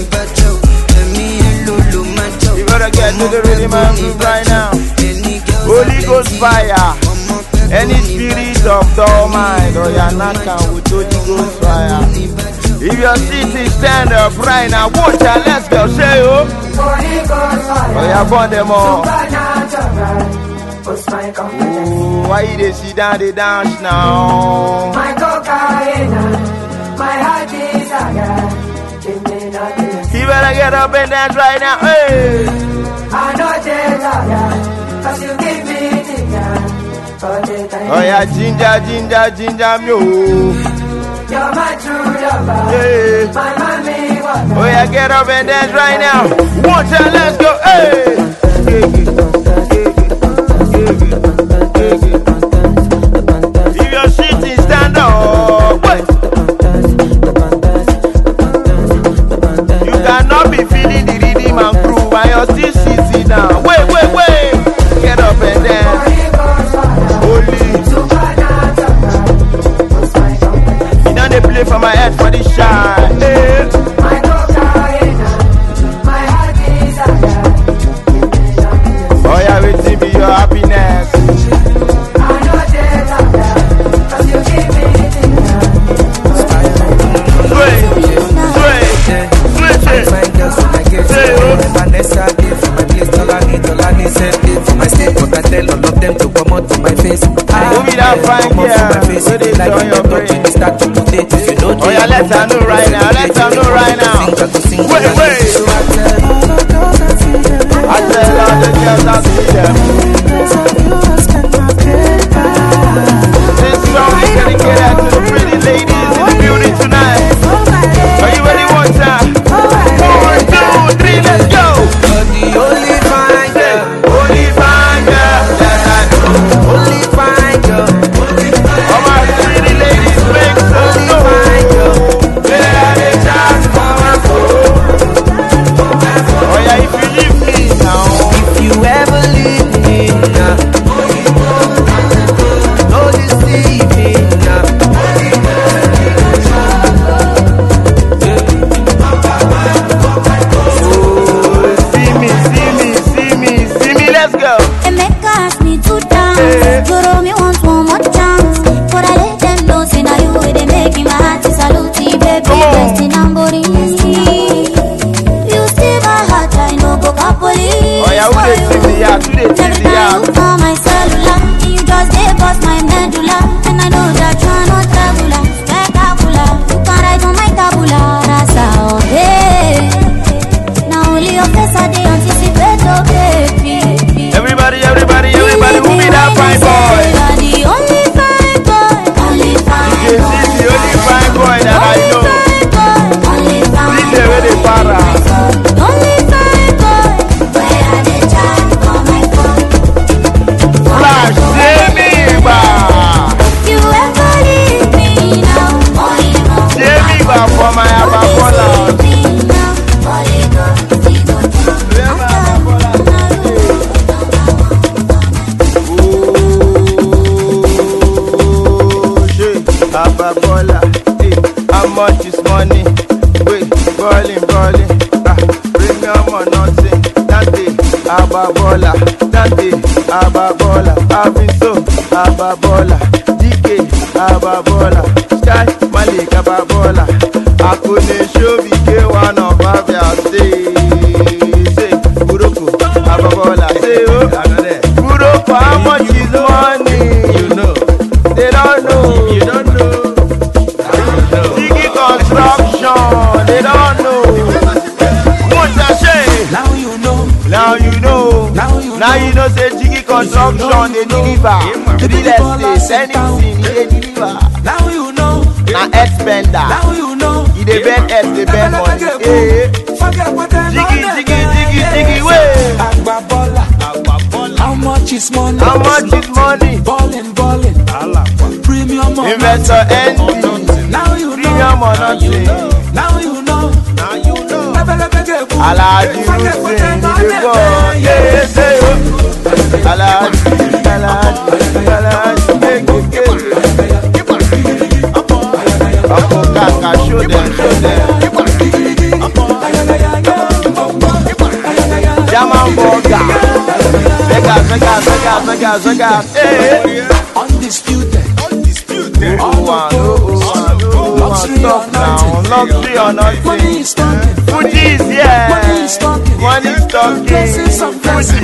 You gotta get to the rhythm and groove right now. Holy Ghost fire. Any spirit of dull mind, or you're not count with Holy Ghost fire. If your city stand up right now, watch out, let's go, say oh. Oh, you burn them all. Ooh, why they sit down, they dance now. My cocaine, my heart desire. You better get up and dance right now, hey. Cause you give me ginger. Oh yeah, ginger, ginger, ginger, me. You're my true lover. Yeah. My mommy water. Oh yeah, get up and dance right now. One time, let's go. Hey. If you're shitting, stand up. Wait. You cannot be feeling the rhythm and groove while you're still sitting down. Wait. Get up and dance. You know they play for my head for the shine. Hey. My cocaine, my heart desire. Oh yeah, waiting be your happiness. I know that cause you give me ginger. Vanessa did for my place, Tolani said did for my state, but I tell all of them to come out to my face. I come out to my face, they like it, they touch it, they start to date. If you know, oh yeah, let her know right now, let her know right now. Wait. I tell all the girls I see them. This song is dedicated to the pretty ladies in the building tonight. Are you ready one time? 1, 2, 3, let's go. You're the only fine girl that I know. Only fine girl. All my pretty ladies make some noise. Let it just come and go. Oh yeah, if you leave me now, if you ever leave me now, no deceive me now. See me, let's go. They make ask me to dance. Joro me want one more chance. But I let them know, say now you way they making my heart to salute you, baby. Best in Lamborghini. You see my heart, I know go police. Oh yeah, who they see me out? Who they see Every me time out? you call my cellular, you just they bust my medulla. And I know that you're not regular, spectacular. You can ride on my tabula rasa, oh hey. Now only your face I dey anticipate, oh baby. Everybody, who be that fine boy? You're the only fine boy, only fine boy. You see the only fine boy that I know. Only fine See the way they para. only fine boy. Where are they chat on my phone? Flash, say me back. You ever leave me now? Say me back for my ababola. Ababola, hey, how much is money? Wait, balling, premium or nothing. Dante, Ababola, having so, Ababola, DK, Ababola, Sky, Malik, Ababola, Akune show BK one of Abia say, Kuroko, Ababola, say, oh, Kuroko, how much is money? You know. They don't know. You don't know. Diggy construction. They don't know. What's that say? Now you know. Now you know. Now you know. Say Diggy construction. They deliver. Real estate. Anything they deliver. Now you know. Now expender. Now you know. He they bend head. They bend money. Diggy way. Agbabola. How much is money? How much is money? Ballin'. Premium or Investor envy. Now you know. Premium or nothing. Now you know. Alaji Hussein, you dey go. Yeah, say oh. Alaji, Uncle Kaka, show them. Jaman Burger. Vegas. Hey. Undisputed. Luxury or nothing. Money is talking. Fuji is here. Money is talking. Money is talking. Fuji.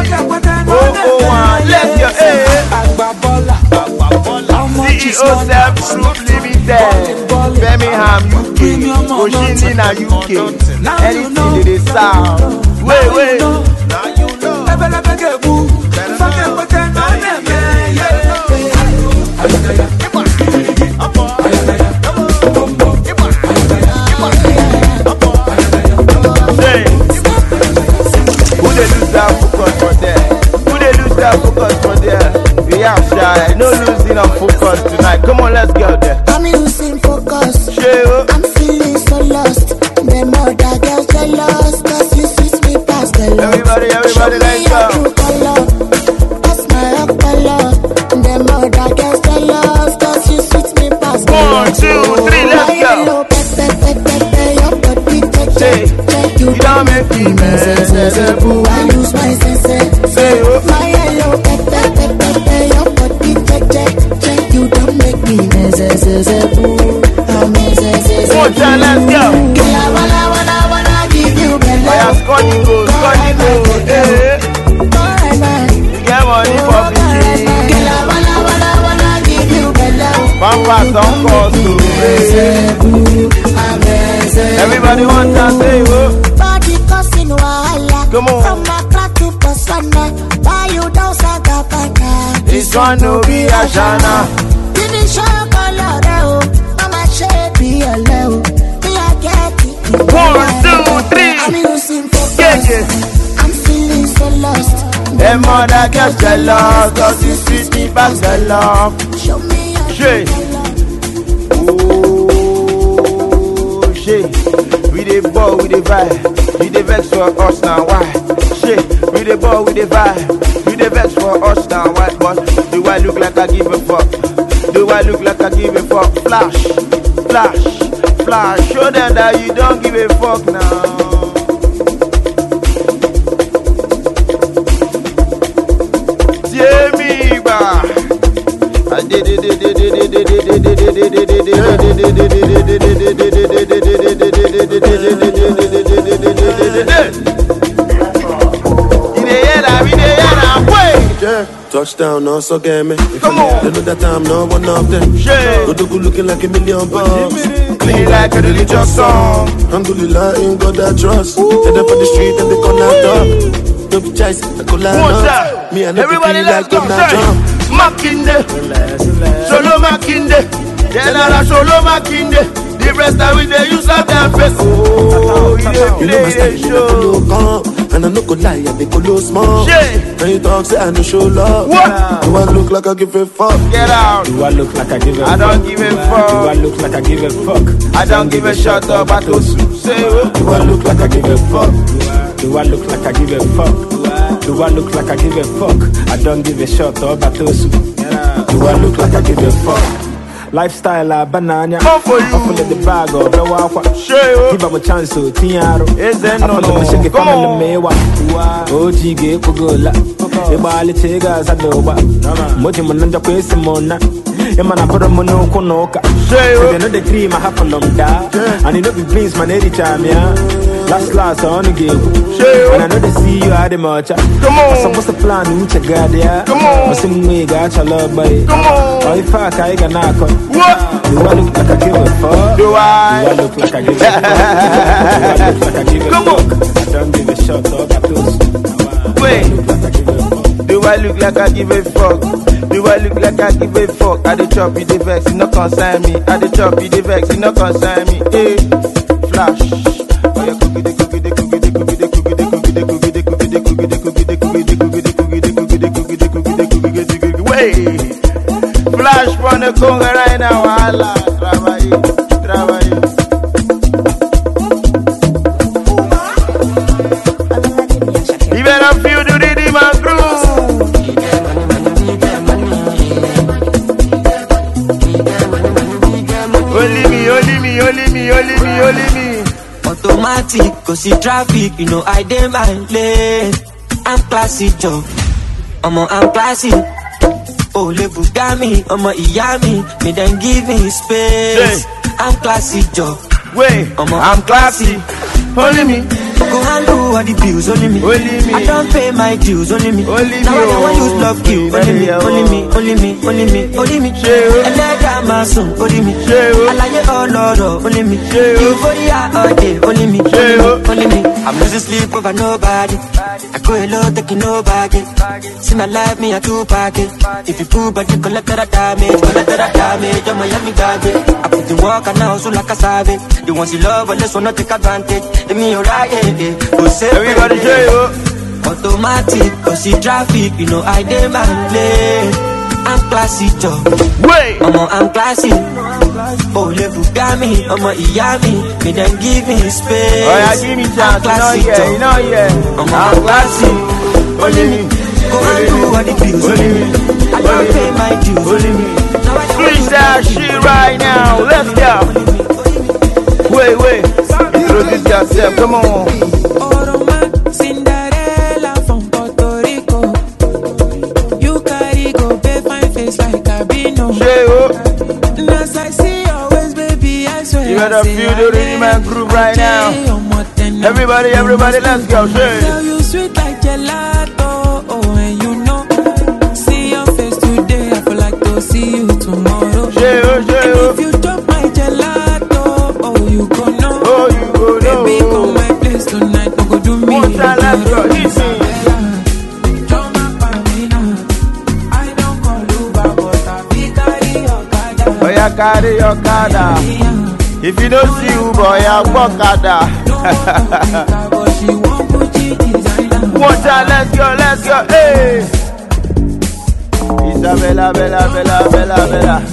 Let's go. Agbabola. How much is CEO money? Self Group Limited. Birmingham, UK. Oshindina, UK. Anything they sound. Wait. Focus for there. We have shy, no losing on focus tonight. Come on, let's go there. I'm losing focus. Sure. I'm feeling so lost. The more that girls jealous, cause you switch me past the love. Everybody, let's go. That's my color. The more that girls jealous, cause you switch me past the love. 1, 2, 3, let's go. You don't make me mess. I lose my sense. My yellow your body check. You don't make me mess. One time, let's go. I wanna give you better. I have scored you goal. Yeah. Get money for me. I wanna give you better. One pass on course to everybody wants to say, body causing wahala. Come on. From Accra to Botswana, why you don't Sagabana? This one no be a shana. Give me show color, Mama shape be a low. Me I get it. 1, 2, 3. I'm losing focus. Yeah. I'm feeling so lost. Them mother girls jealous, cause you sweet me back the love. Show me shit. Shit, we the ball, we the vibe. We the vex for us now, why? Shit, we the ball, we the vibe. We the vex for us now, why? But do I look like I give a fuck? Do I look like I give a fuck? Flash, flash, flash. Show them that you don't give a fuck now. Yeah, me, bah. I did it. Touchdown, also get me. Come on. They know that I'm not one of them. Odogu looking like $1 million bucks. Clean like a religious song. Alhamdulillah, in God I trust. Head up on the street and they call that up. No be choice, I call that up. Me and everybody let's go. Makinde, solo Makinde, General solo Makinde. The rest of it they use up their face. Oh, you know my style, show. And I no go lie, I make go small. When you talk, say I no show love. What? Do I look like I give a fuck? Get out. Do I look like I give a fuck? I don't give a fuck. Do I look like I give a fuck? I don't give a shot up at us. Say what? Do I look like I give a fuck? Do I look like I give a fuck? Do I look like I give a fuck? I don't give a shot up at us. Do I look like I give a fuck? Lifestyle banana. For you. Couple of the bag of the wafa. Sure. Give them a chance to Tiaro. Is there no? Come on. OG get Kugola. Ebali Tegas Adoba. Motimonanda Quesimona. Emana Poromono Konoka. Sure. You know the cream I have for them da. And you know the beans man every time, yeah. Last on the game. Sure. And I know they see you at the march. Come on. So what's the plan? Which a god, yeah. Come on. What's the way got your love, buddy? Come on. Oh, if I can knock on. What? Do I look like I give a fuck? Do I? Do I look like I give a fuck? Do I look like I give a fuck? Come on. I don't give a shot up at those. Wait. Do I look like I give a fuck? Do I look like I give a fuck? I the chop, you the vex, you no concern me. I the chop, you the vex, you no concern me. Hey, flash. Oh, yeah, cookie, the cookie, the cookie, the cookie, the cookie, the cookie, the cookie, the cookie, the cookie, the cookie, the cookie, the cookie, the cookie, the cookie, the cookie, the cookie, the cookie, the cookie. Wait. Flash for the Congo right now. Allah, travailler. You better feel the rhythm and groove. Only me. Automatic, cause see traffic, you know I dey my lane. I'm classy, Joe. I'm classy. Oh, le Bugami, Iyami, me then give me space. I'm classy, Joe. Wait, I'm classy. Only me. Go handle all the bills, only me. I don't pay my dues, only me. Now I want use love kill, only me. Only me. And let that my son, only me. I like it all, Lord, only me. You for the all day, only me. Only me. I'm losing sleep over nobody. I go alone, taking no baggage. See my life, me a two packet. If you pull back, you collect that damage. I'm Miami garbage. I put the work and now so like a savage. The ones you love, but let's not take advantage. Let me alright, everybody say automatic, cause see traffic, you know I dey my lane. I'm classy, Joe. Wait, I'm classy. Oh, level got me, Iyami. Me then give me space. Oh yeah, give me chance. You know, I'm classy. Only me. Go and do what the bills. Only me. I don't pay my dues. Only me. Switch that shit right now. Let's go. Wait. Introduce yourself. Come on. Cinderella from Puerto Rico. You carry go pay my face like a bino. As I see your ways, baby, I swear. You gotta feel the rhythm and groove right now. Everybody, let's go. Tell you sweet like gelato. Oh, and you know. See your face today, I feel like to see you tomorrow. And if you drop my gelato, oh, you go know. Baby, come my place tonight, no go do me. One time, let's go. I don't call Uber, but I be carry your Okada. Oh, yeah, carry your Okada. If you don't see Uber, yeah, walk Okada. One time, let's go. Hey, Isabella, Bella.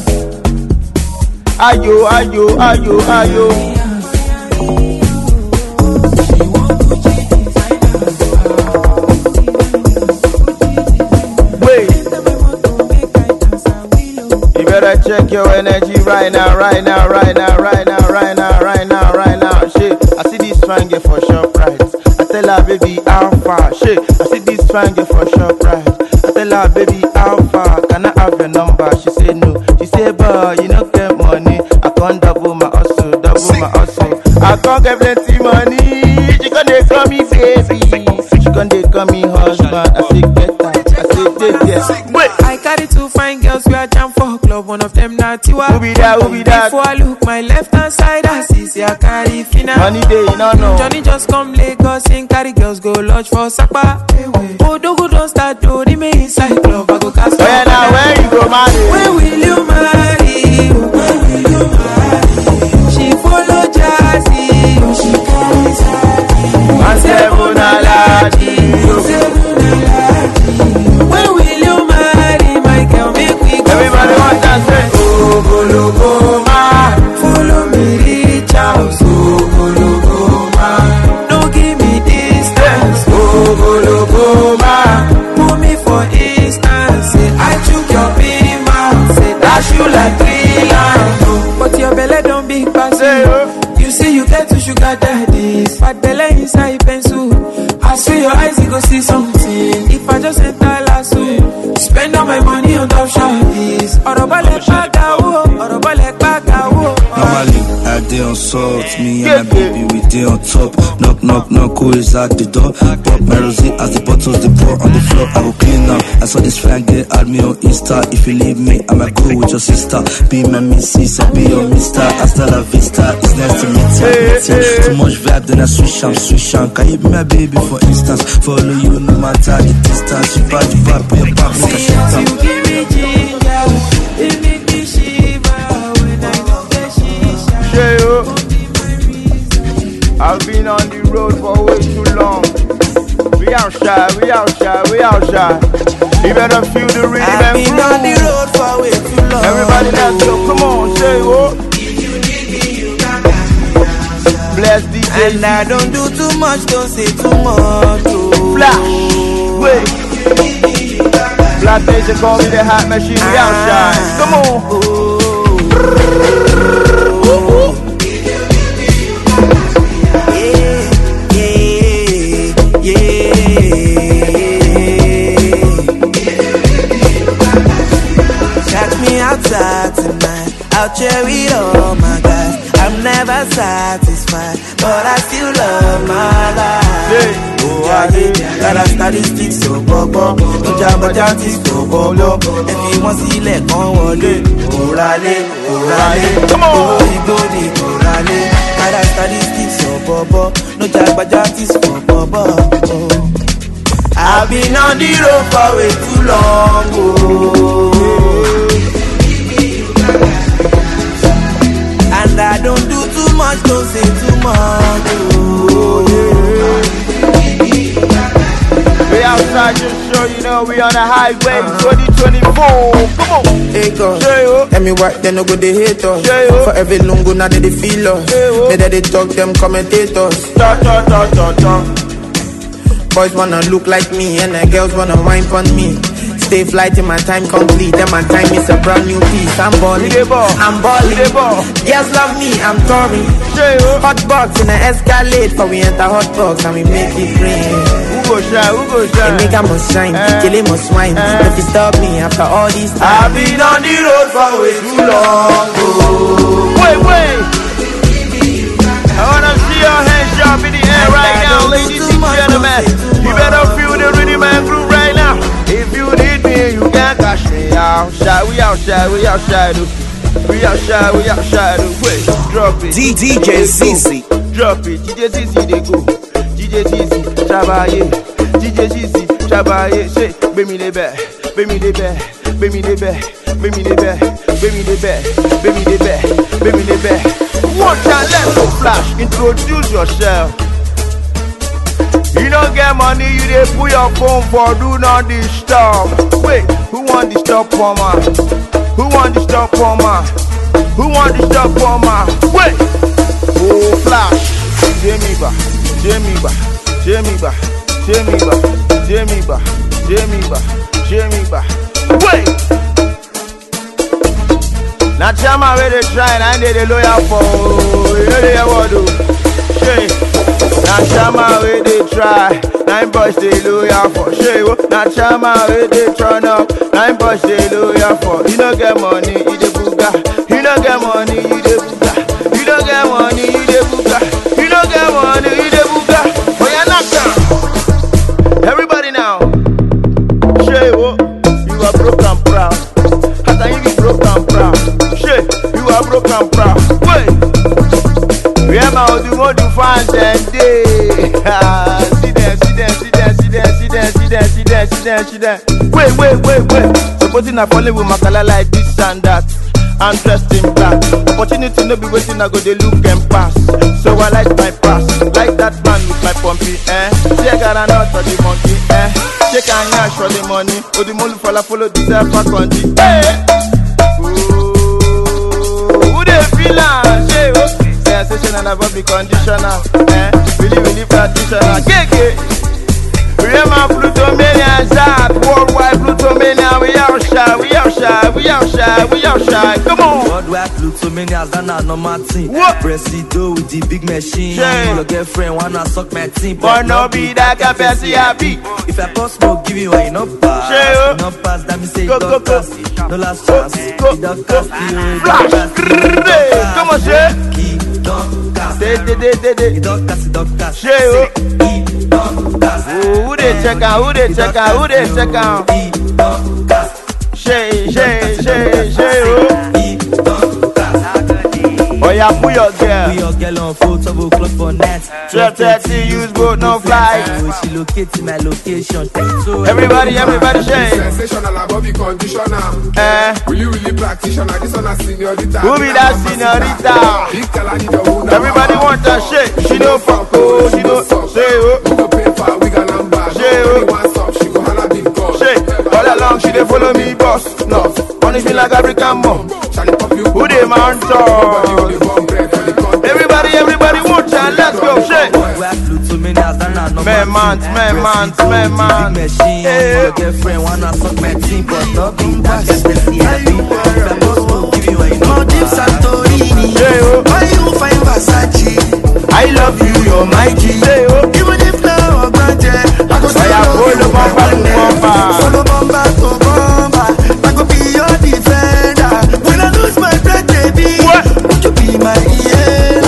Ayo. Check your energy right now. Shit, I see this fine girl for shop right. I tell her, baby, how far? Shit, I see this fine girl for shop right. I tell her, baby, how far? Can I have your number? She say no. She say, but you don't get money. I can't double my hustle. I can't get plenty money. She gonna call me baby. She gonna call me husband. I say get that. I say take care. Wait. I carry two fine girls, we are jam for club. One of them not you are. Who be that? Before I look my left hand side, I see I carry finna. Money day, no. Johnny just come Lagos and carry girls go lodge for Sapa. Oh, don't start to me inside club. I go cast. Where now? Where you go marry? When will you marry? She follow Jazzy. She carries her. And seven alaji. When will you marry, my girl? Make we go. Everybody want to say, oh, follow me, reach out. No give me distance. Put me for instance. Say I took your payment. Say dash you like 3 lines. But your belly don't be pass. You see you get to sugar daddies. But belly inside pencil. I see your eyes, you go see something. If I just enter lasso, spend all my money on top shawties. Normally, I dey on salt. Me and my baby, we dey on top. Knock, who is at the door? Pop my rosé as the bottles they pour on the floor. I go clean up. I saw this fine girl add me on Insta. If you leave me, I might go with your sister. Be my missus, I be your mister. Hasta la vista, it's nice to meet you. Too much vibe, then I switch am. Can you be my baby for instance? Follow you no matter the distance. You bad, put your back, make a shit down. You give me ginger, you make me shiver when I don't get shisha. I've been on the road for way too long. We out shy. You better feel the rhythm and groove. I've been on the road for way too long. Everybody let's go, come on, say what? Bless DJ. And I don't do too much, don't say too much. Flash, wait. Black days they call me the hot machine. We outside. Come on. Catch me outside tonight. I'll cherry all my guys. I'm never satisfied, but I still love my life. Oh, I did. Got a statistics so bobo. No job but artists so bobo. If you want to see let on wale, orale. Come on, orale. Got a statistics so bobo. No job but artists so bobo. I've been on the road for way too long. And I don't do too much, don't say too much. We outside your show, you know we on the highway 2024. Come on. Hey God, let me work, they no go they hate us. For every lungo now they feel us. They talk them commentators. Boys wanna look like me and the girls wanna wine on me. Stay fly till my time complete. Then my time is a brand new piece. I'm balling, Girls love me, I'm touring. Hot box in an Escalade, for we enter hot box and we make it rain. Who go shine? They make a must shine, kill him must wine. If you stop me after all this time, I've been on the road for way too long. Wait. I wanna see your hands jump in the air right now, ladies and gentlemen. You better feel the rhythm and groove right now. If you need me, you can cash me out. We outside. Wait, drop it. DJ ZZ. Drop it. DJ ZZ, they go. DJ ZZ, travailler. DJ ZZ, travailler. Say, baby the back. One time, let's go flash. Introduce yourself. You don't get money, you dey put your phone for do not disturb. Wait, who want disturb for man? Wait, oh flash, Jemiba. Wait. Now Chama where they try and they lawyer for. You know they what do? Now Chama where they try, 9 boys they lawyer for. Now Chama where they turn up, 9 boys they lawyer for. You don't get money, you the booga. You don't get money, you the booga. You don't get money, you the booga. You don't get money, you the booga. Oh yeah, knock down. Everybody now. You are broke and proud. How can you be broke and proud? You are broke and proud. Wait. Remember how the more you find them day. See them. Wait. Supposing I falling with my color like this and that. I'm dressed in black. Opportunity no be waiting, I go they look and pass. So I like my pass. Like that man with my pumpy, Take a run out for the monkey, Take a yash for the money. Oh, the molu follow the self country, Who they feel like? Sensation and above the conditioner, Really practitioner, Remember Plutomania and Zap, worldwide Plutomania, we are shy. Come on. Worldwide Plutomania, that's not normal thing. Presido with the big machine. Your girlfriend wanna suck my team, but no be that capacity happy. If I post no give you a no pass, that means say you don't pass. No last chance, you don't pass. Come on, say. Don't cast. You don't cast. Who they check out? Shay. Oh yeah, put your girl on full 12 o'clock for night. 12:30, use boat, no flight. She locate my location. Everybody shake. Sensational above the conditioner. Will you really practitioner? This one a señorita. Who be that señorita? Everybody want to shake. She no fuck, she no say who go pay for we got number. She wants up, she go holla big call. All along she dey follow me boss. No, punish me like African mom. Who dey man talk? Everybody watch and let's go, shake. Man. Your girlfriend wanna suck my team, but not be that capacity happy. Why you find Versace? I love you, you're my G. Even if now I'm granted, I go stay follow bomba to bomba. I go be your defender. When I lose my breath, baby, would you be my ear?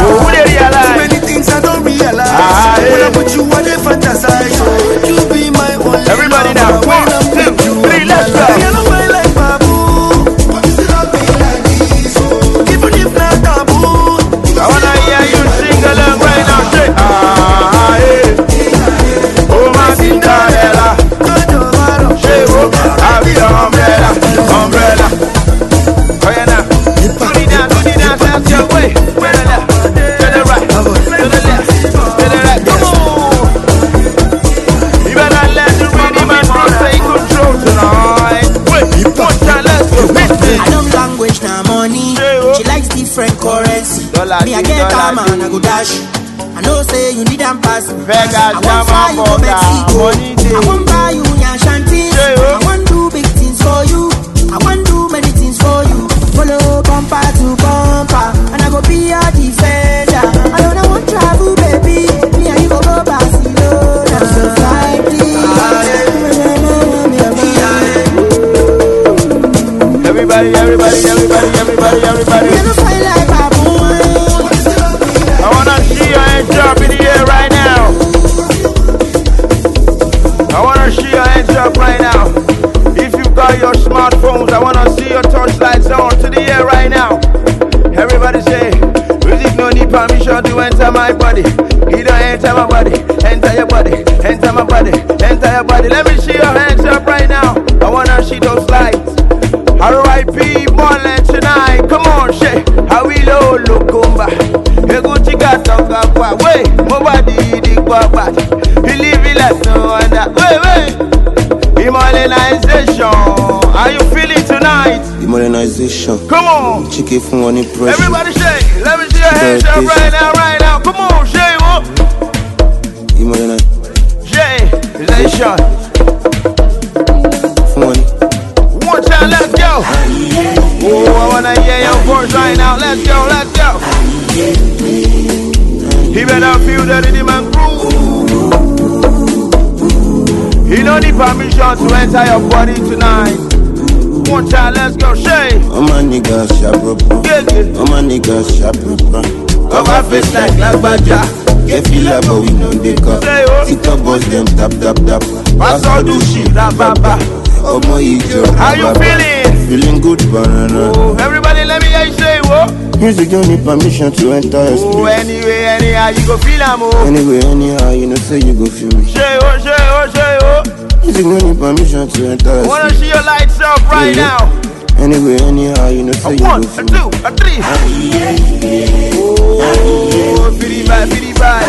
currency. Me I get a man, I go dash. I know say you need them pass. Vegas, I want fly you to Mexico. I want buy you your shanties. I want do big things for you. I want do many things for you. Follow bumper to bumper, and I go be your defender. I don't want travel, baby. Me and you go Barcelona. So fly, please. Everybody. I wanna see your hands up in the air right now. I wanna see your hands up right now. If you got your smartphones, I wanna see your touch lights on to the air right now. Everybody say, music no need permission to enter my body. You don't enter my body, enter your body, enter my body, enter your body. Let me see your hands up right now. I wanna see those lights. R.I.P. Marlon tonight. Come on, shake. How we low kumba. Eguchi got talk way. Nobody di kwaba. He live it like no one that. Wait. Demoralization. Are you feeling tonight? Demoralization. Come on. Chicken from one impression. Everybody shake. Let me see your hands up right now. Come on, shake. Demoralization. One time, let's go. Oh, I wanna hear your voice right now. Let's go. He better feel the rhythm and groove. He don't need permission to enter your body tonight. One time, let's go. Shay. Oh my nigga, shabba. Oh my nigga, shabba. Cover face like Lagbaja. Get feel like but we know they cut. Sit up, boss them, tap. Pass all do shit, baba. How you feeling? Feeling good, banana. Oh, everybody, let me hear you say, what? Music don't need permission to enter your space. Oh, anyway, anyhow, you go feel am, oh. Anyway, anyhow, you know, say you go feel me. Say, oh. Music don't need permission to enter your space. Wanna see your lights up right now. Anyway, anyhow, you know, say you go feel me. 1, 2, 3. Oh, fitty bye.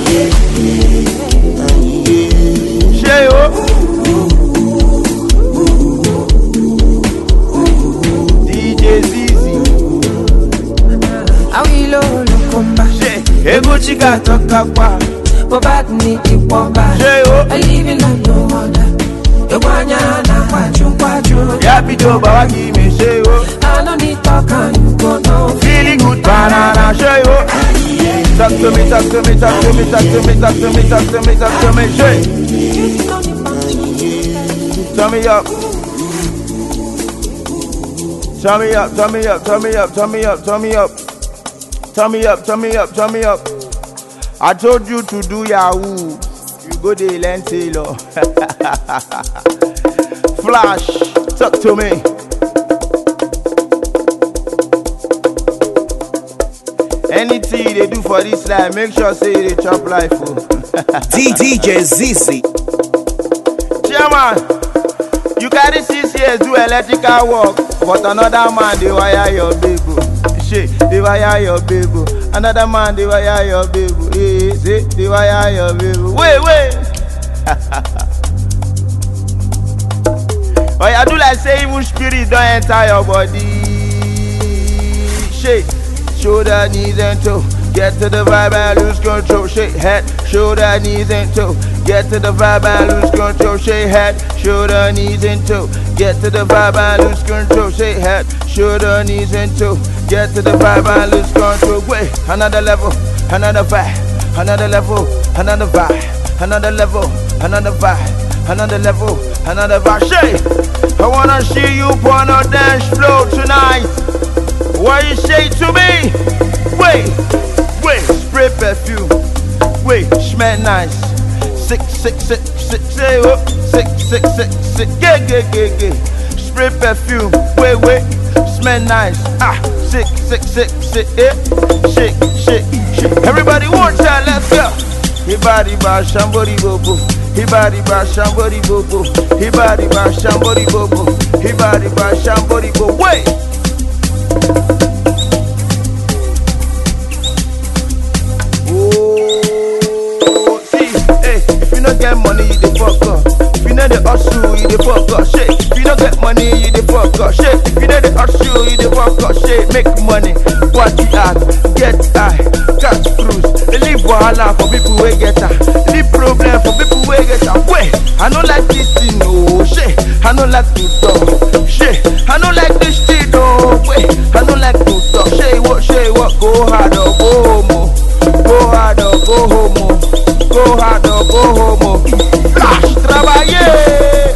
Say, oh. Eguchi got talk. But ni iwomba. I live in like no other. You wanya na kwachu. Yapi do bawa give say oh. I don't need talk and you go no. Feeling good banana say oh. Talk to me. Say. Turn me up. I told you to do Yahoo. You go the learn Taylor. Flash, talk to me. Anything they do for this life, make sure say they chop life. DJ ZZ. Chairman, you carry 6 years do electrical work, but another man they wire your baby. They wire your baby. Another man they wire your baby. Say they wire your baby. Wait. Oh, I do like say evil spirit don't enter your body. Shake, shoulder, knees and toe. Get to the vibe and lose control. Shake head, shoulder, knees and toe. Get to the vibe and lose control. Shake head, shoulder, knees and toe. Get to the vibe and lose control. Shake head, shoulder, knees and toe. Get to the vibe and lose control. Wait, another level, another vibe, another level, another vibe, another level, another vibe, another level, another vibe. Shake, I wanna see you on a dance floor tonight. What you say to me? Wait, spray perfume. Wait, smell nice. Sick, say oh, sick, gay. Spray perfume. Wait, smell nice. Sick, shake. Everybody one time, let's go. He body ba shambori bobo. He body ba shambori bobo. He body ba shambori bobo. He body ba shambori bobo. Wait. Oh, see, hey, if you don't get money, you dey fuck up. If you know the hustle, you dey fuck up. Shake. don't get money, you the fuck up shit. If you know the hustle, you the fuck up shit. Make money, party hard, get high, cash cruise. They leave wahala for people who get her. Leave problem for people who get her. Wait, I don't like this thing, no shit. I don't like to talk, shit. I don't like this thing, no wait. I don't like to talk, shit. What, go hard or go home, go hard or go home, go hard or go home. Flash, travailler.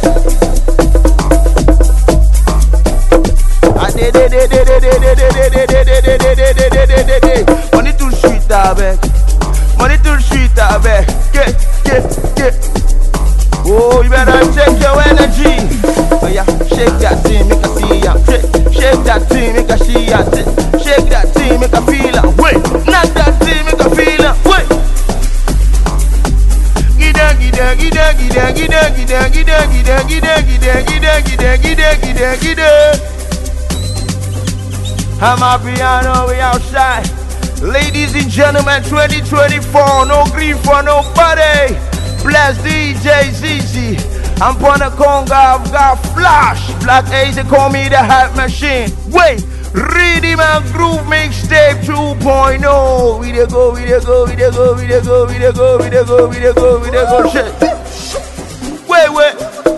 Money too sweet, I beg. Money too sweet, I beg. Get. Oh, you better check your energy. Oh yeah, shake that thing, make a see ya. Shake that thing, make a see ya. Shake that thing, make a feel ya. Wait, knock that thing, make a feel ya. Wait. I'm a piano, we outside. Ladies and gentlemen, 2024, no grief for nobody. Bless DJ ZZ. I'm Pona Conga, I've got Flash. Black Ace, they call me the hype machine. Wait, Rhythm and Groove Mixtape 2.0. We dey go. Shit. Wait.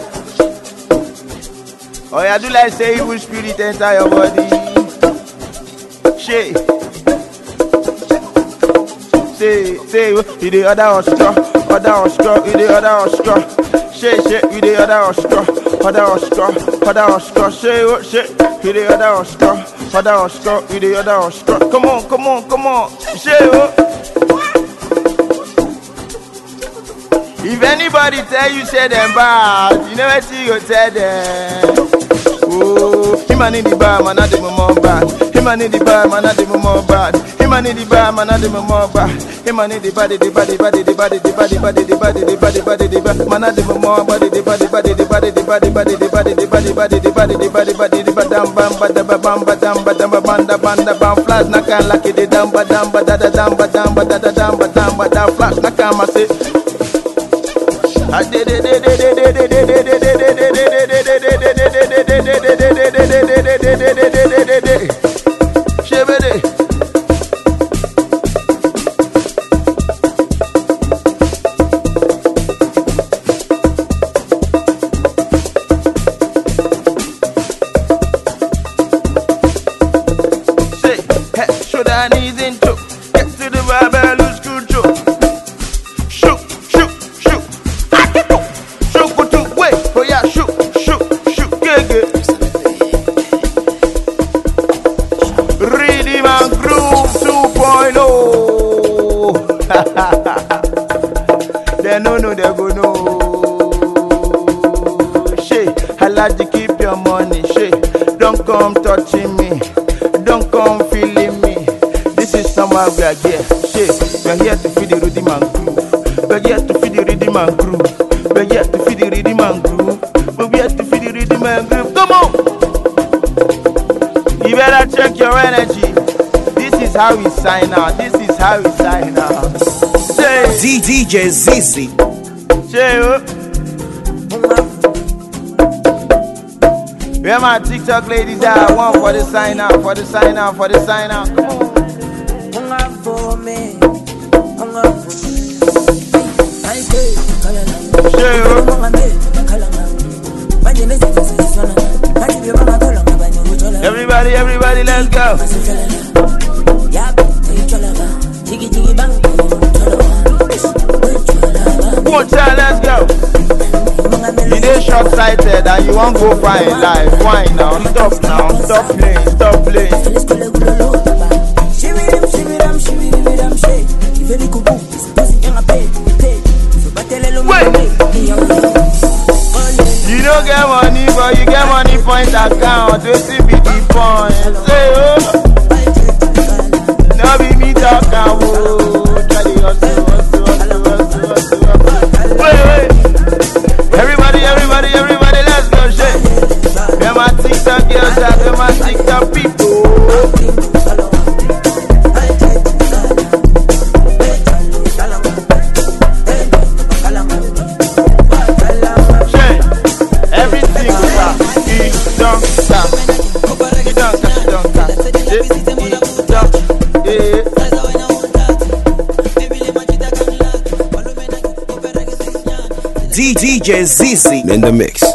Oh yeah, do like say evil spirit enter your body. Shit. Say, you the other Oscar, you the other Oscar. Shit, you the other Oscar, shit, you the other Oscar, you the other Oscar. Come on, shit, If anybody tell you say them bad, you never see you tell them. Oh, him and in the bar, man, I do more bad. Him and in the bar, man, I do more bad. Him and in the bar, man, I do more bad. Him and in the body, man, I do more body, flash, na can like it, flash, na can ma say. I did touching me, don't come feeling me. This is somehow we are here. Shit, we are here to feed the rhythm and groove. We are here to feed the rhythm and groove. We are here to feed the rhythm and groove. We are here to feed the rhythm and groove. Come on! You better check your energy. This is how we sign out. This is how we sign out. Say DJ ZZ. Say where my TikTok ladies are, one for the sign out, for the sign out. Come on. Everybody, let's go. One time, let's go. You dey short-sighted and you won't go far in life. Why now? Stop playing. Wait! You don't get money, but you get money point account. You see be the point. Say no be me talk and try to hustle. Wait. Everybody, let's go, shit. Where my TikTok girls are, where my TikTok people. Shit, everything, DJ ZZ in the mix.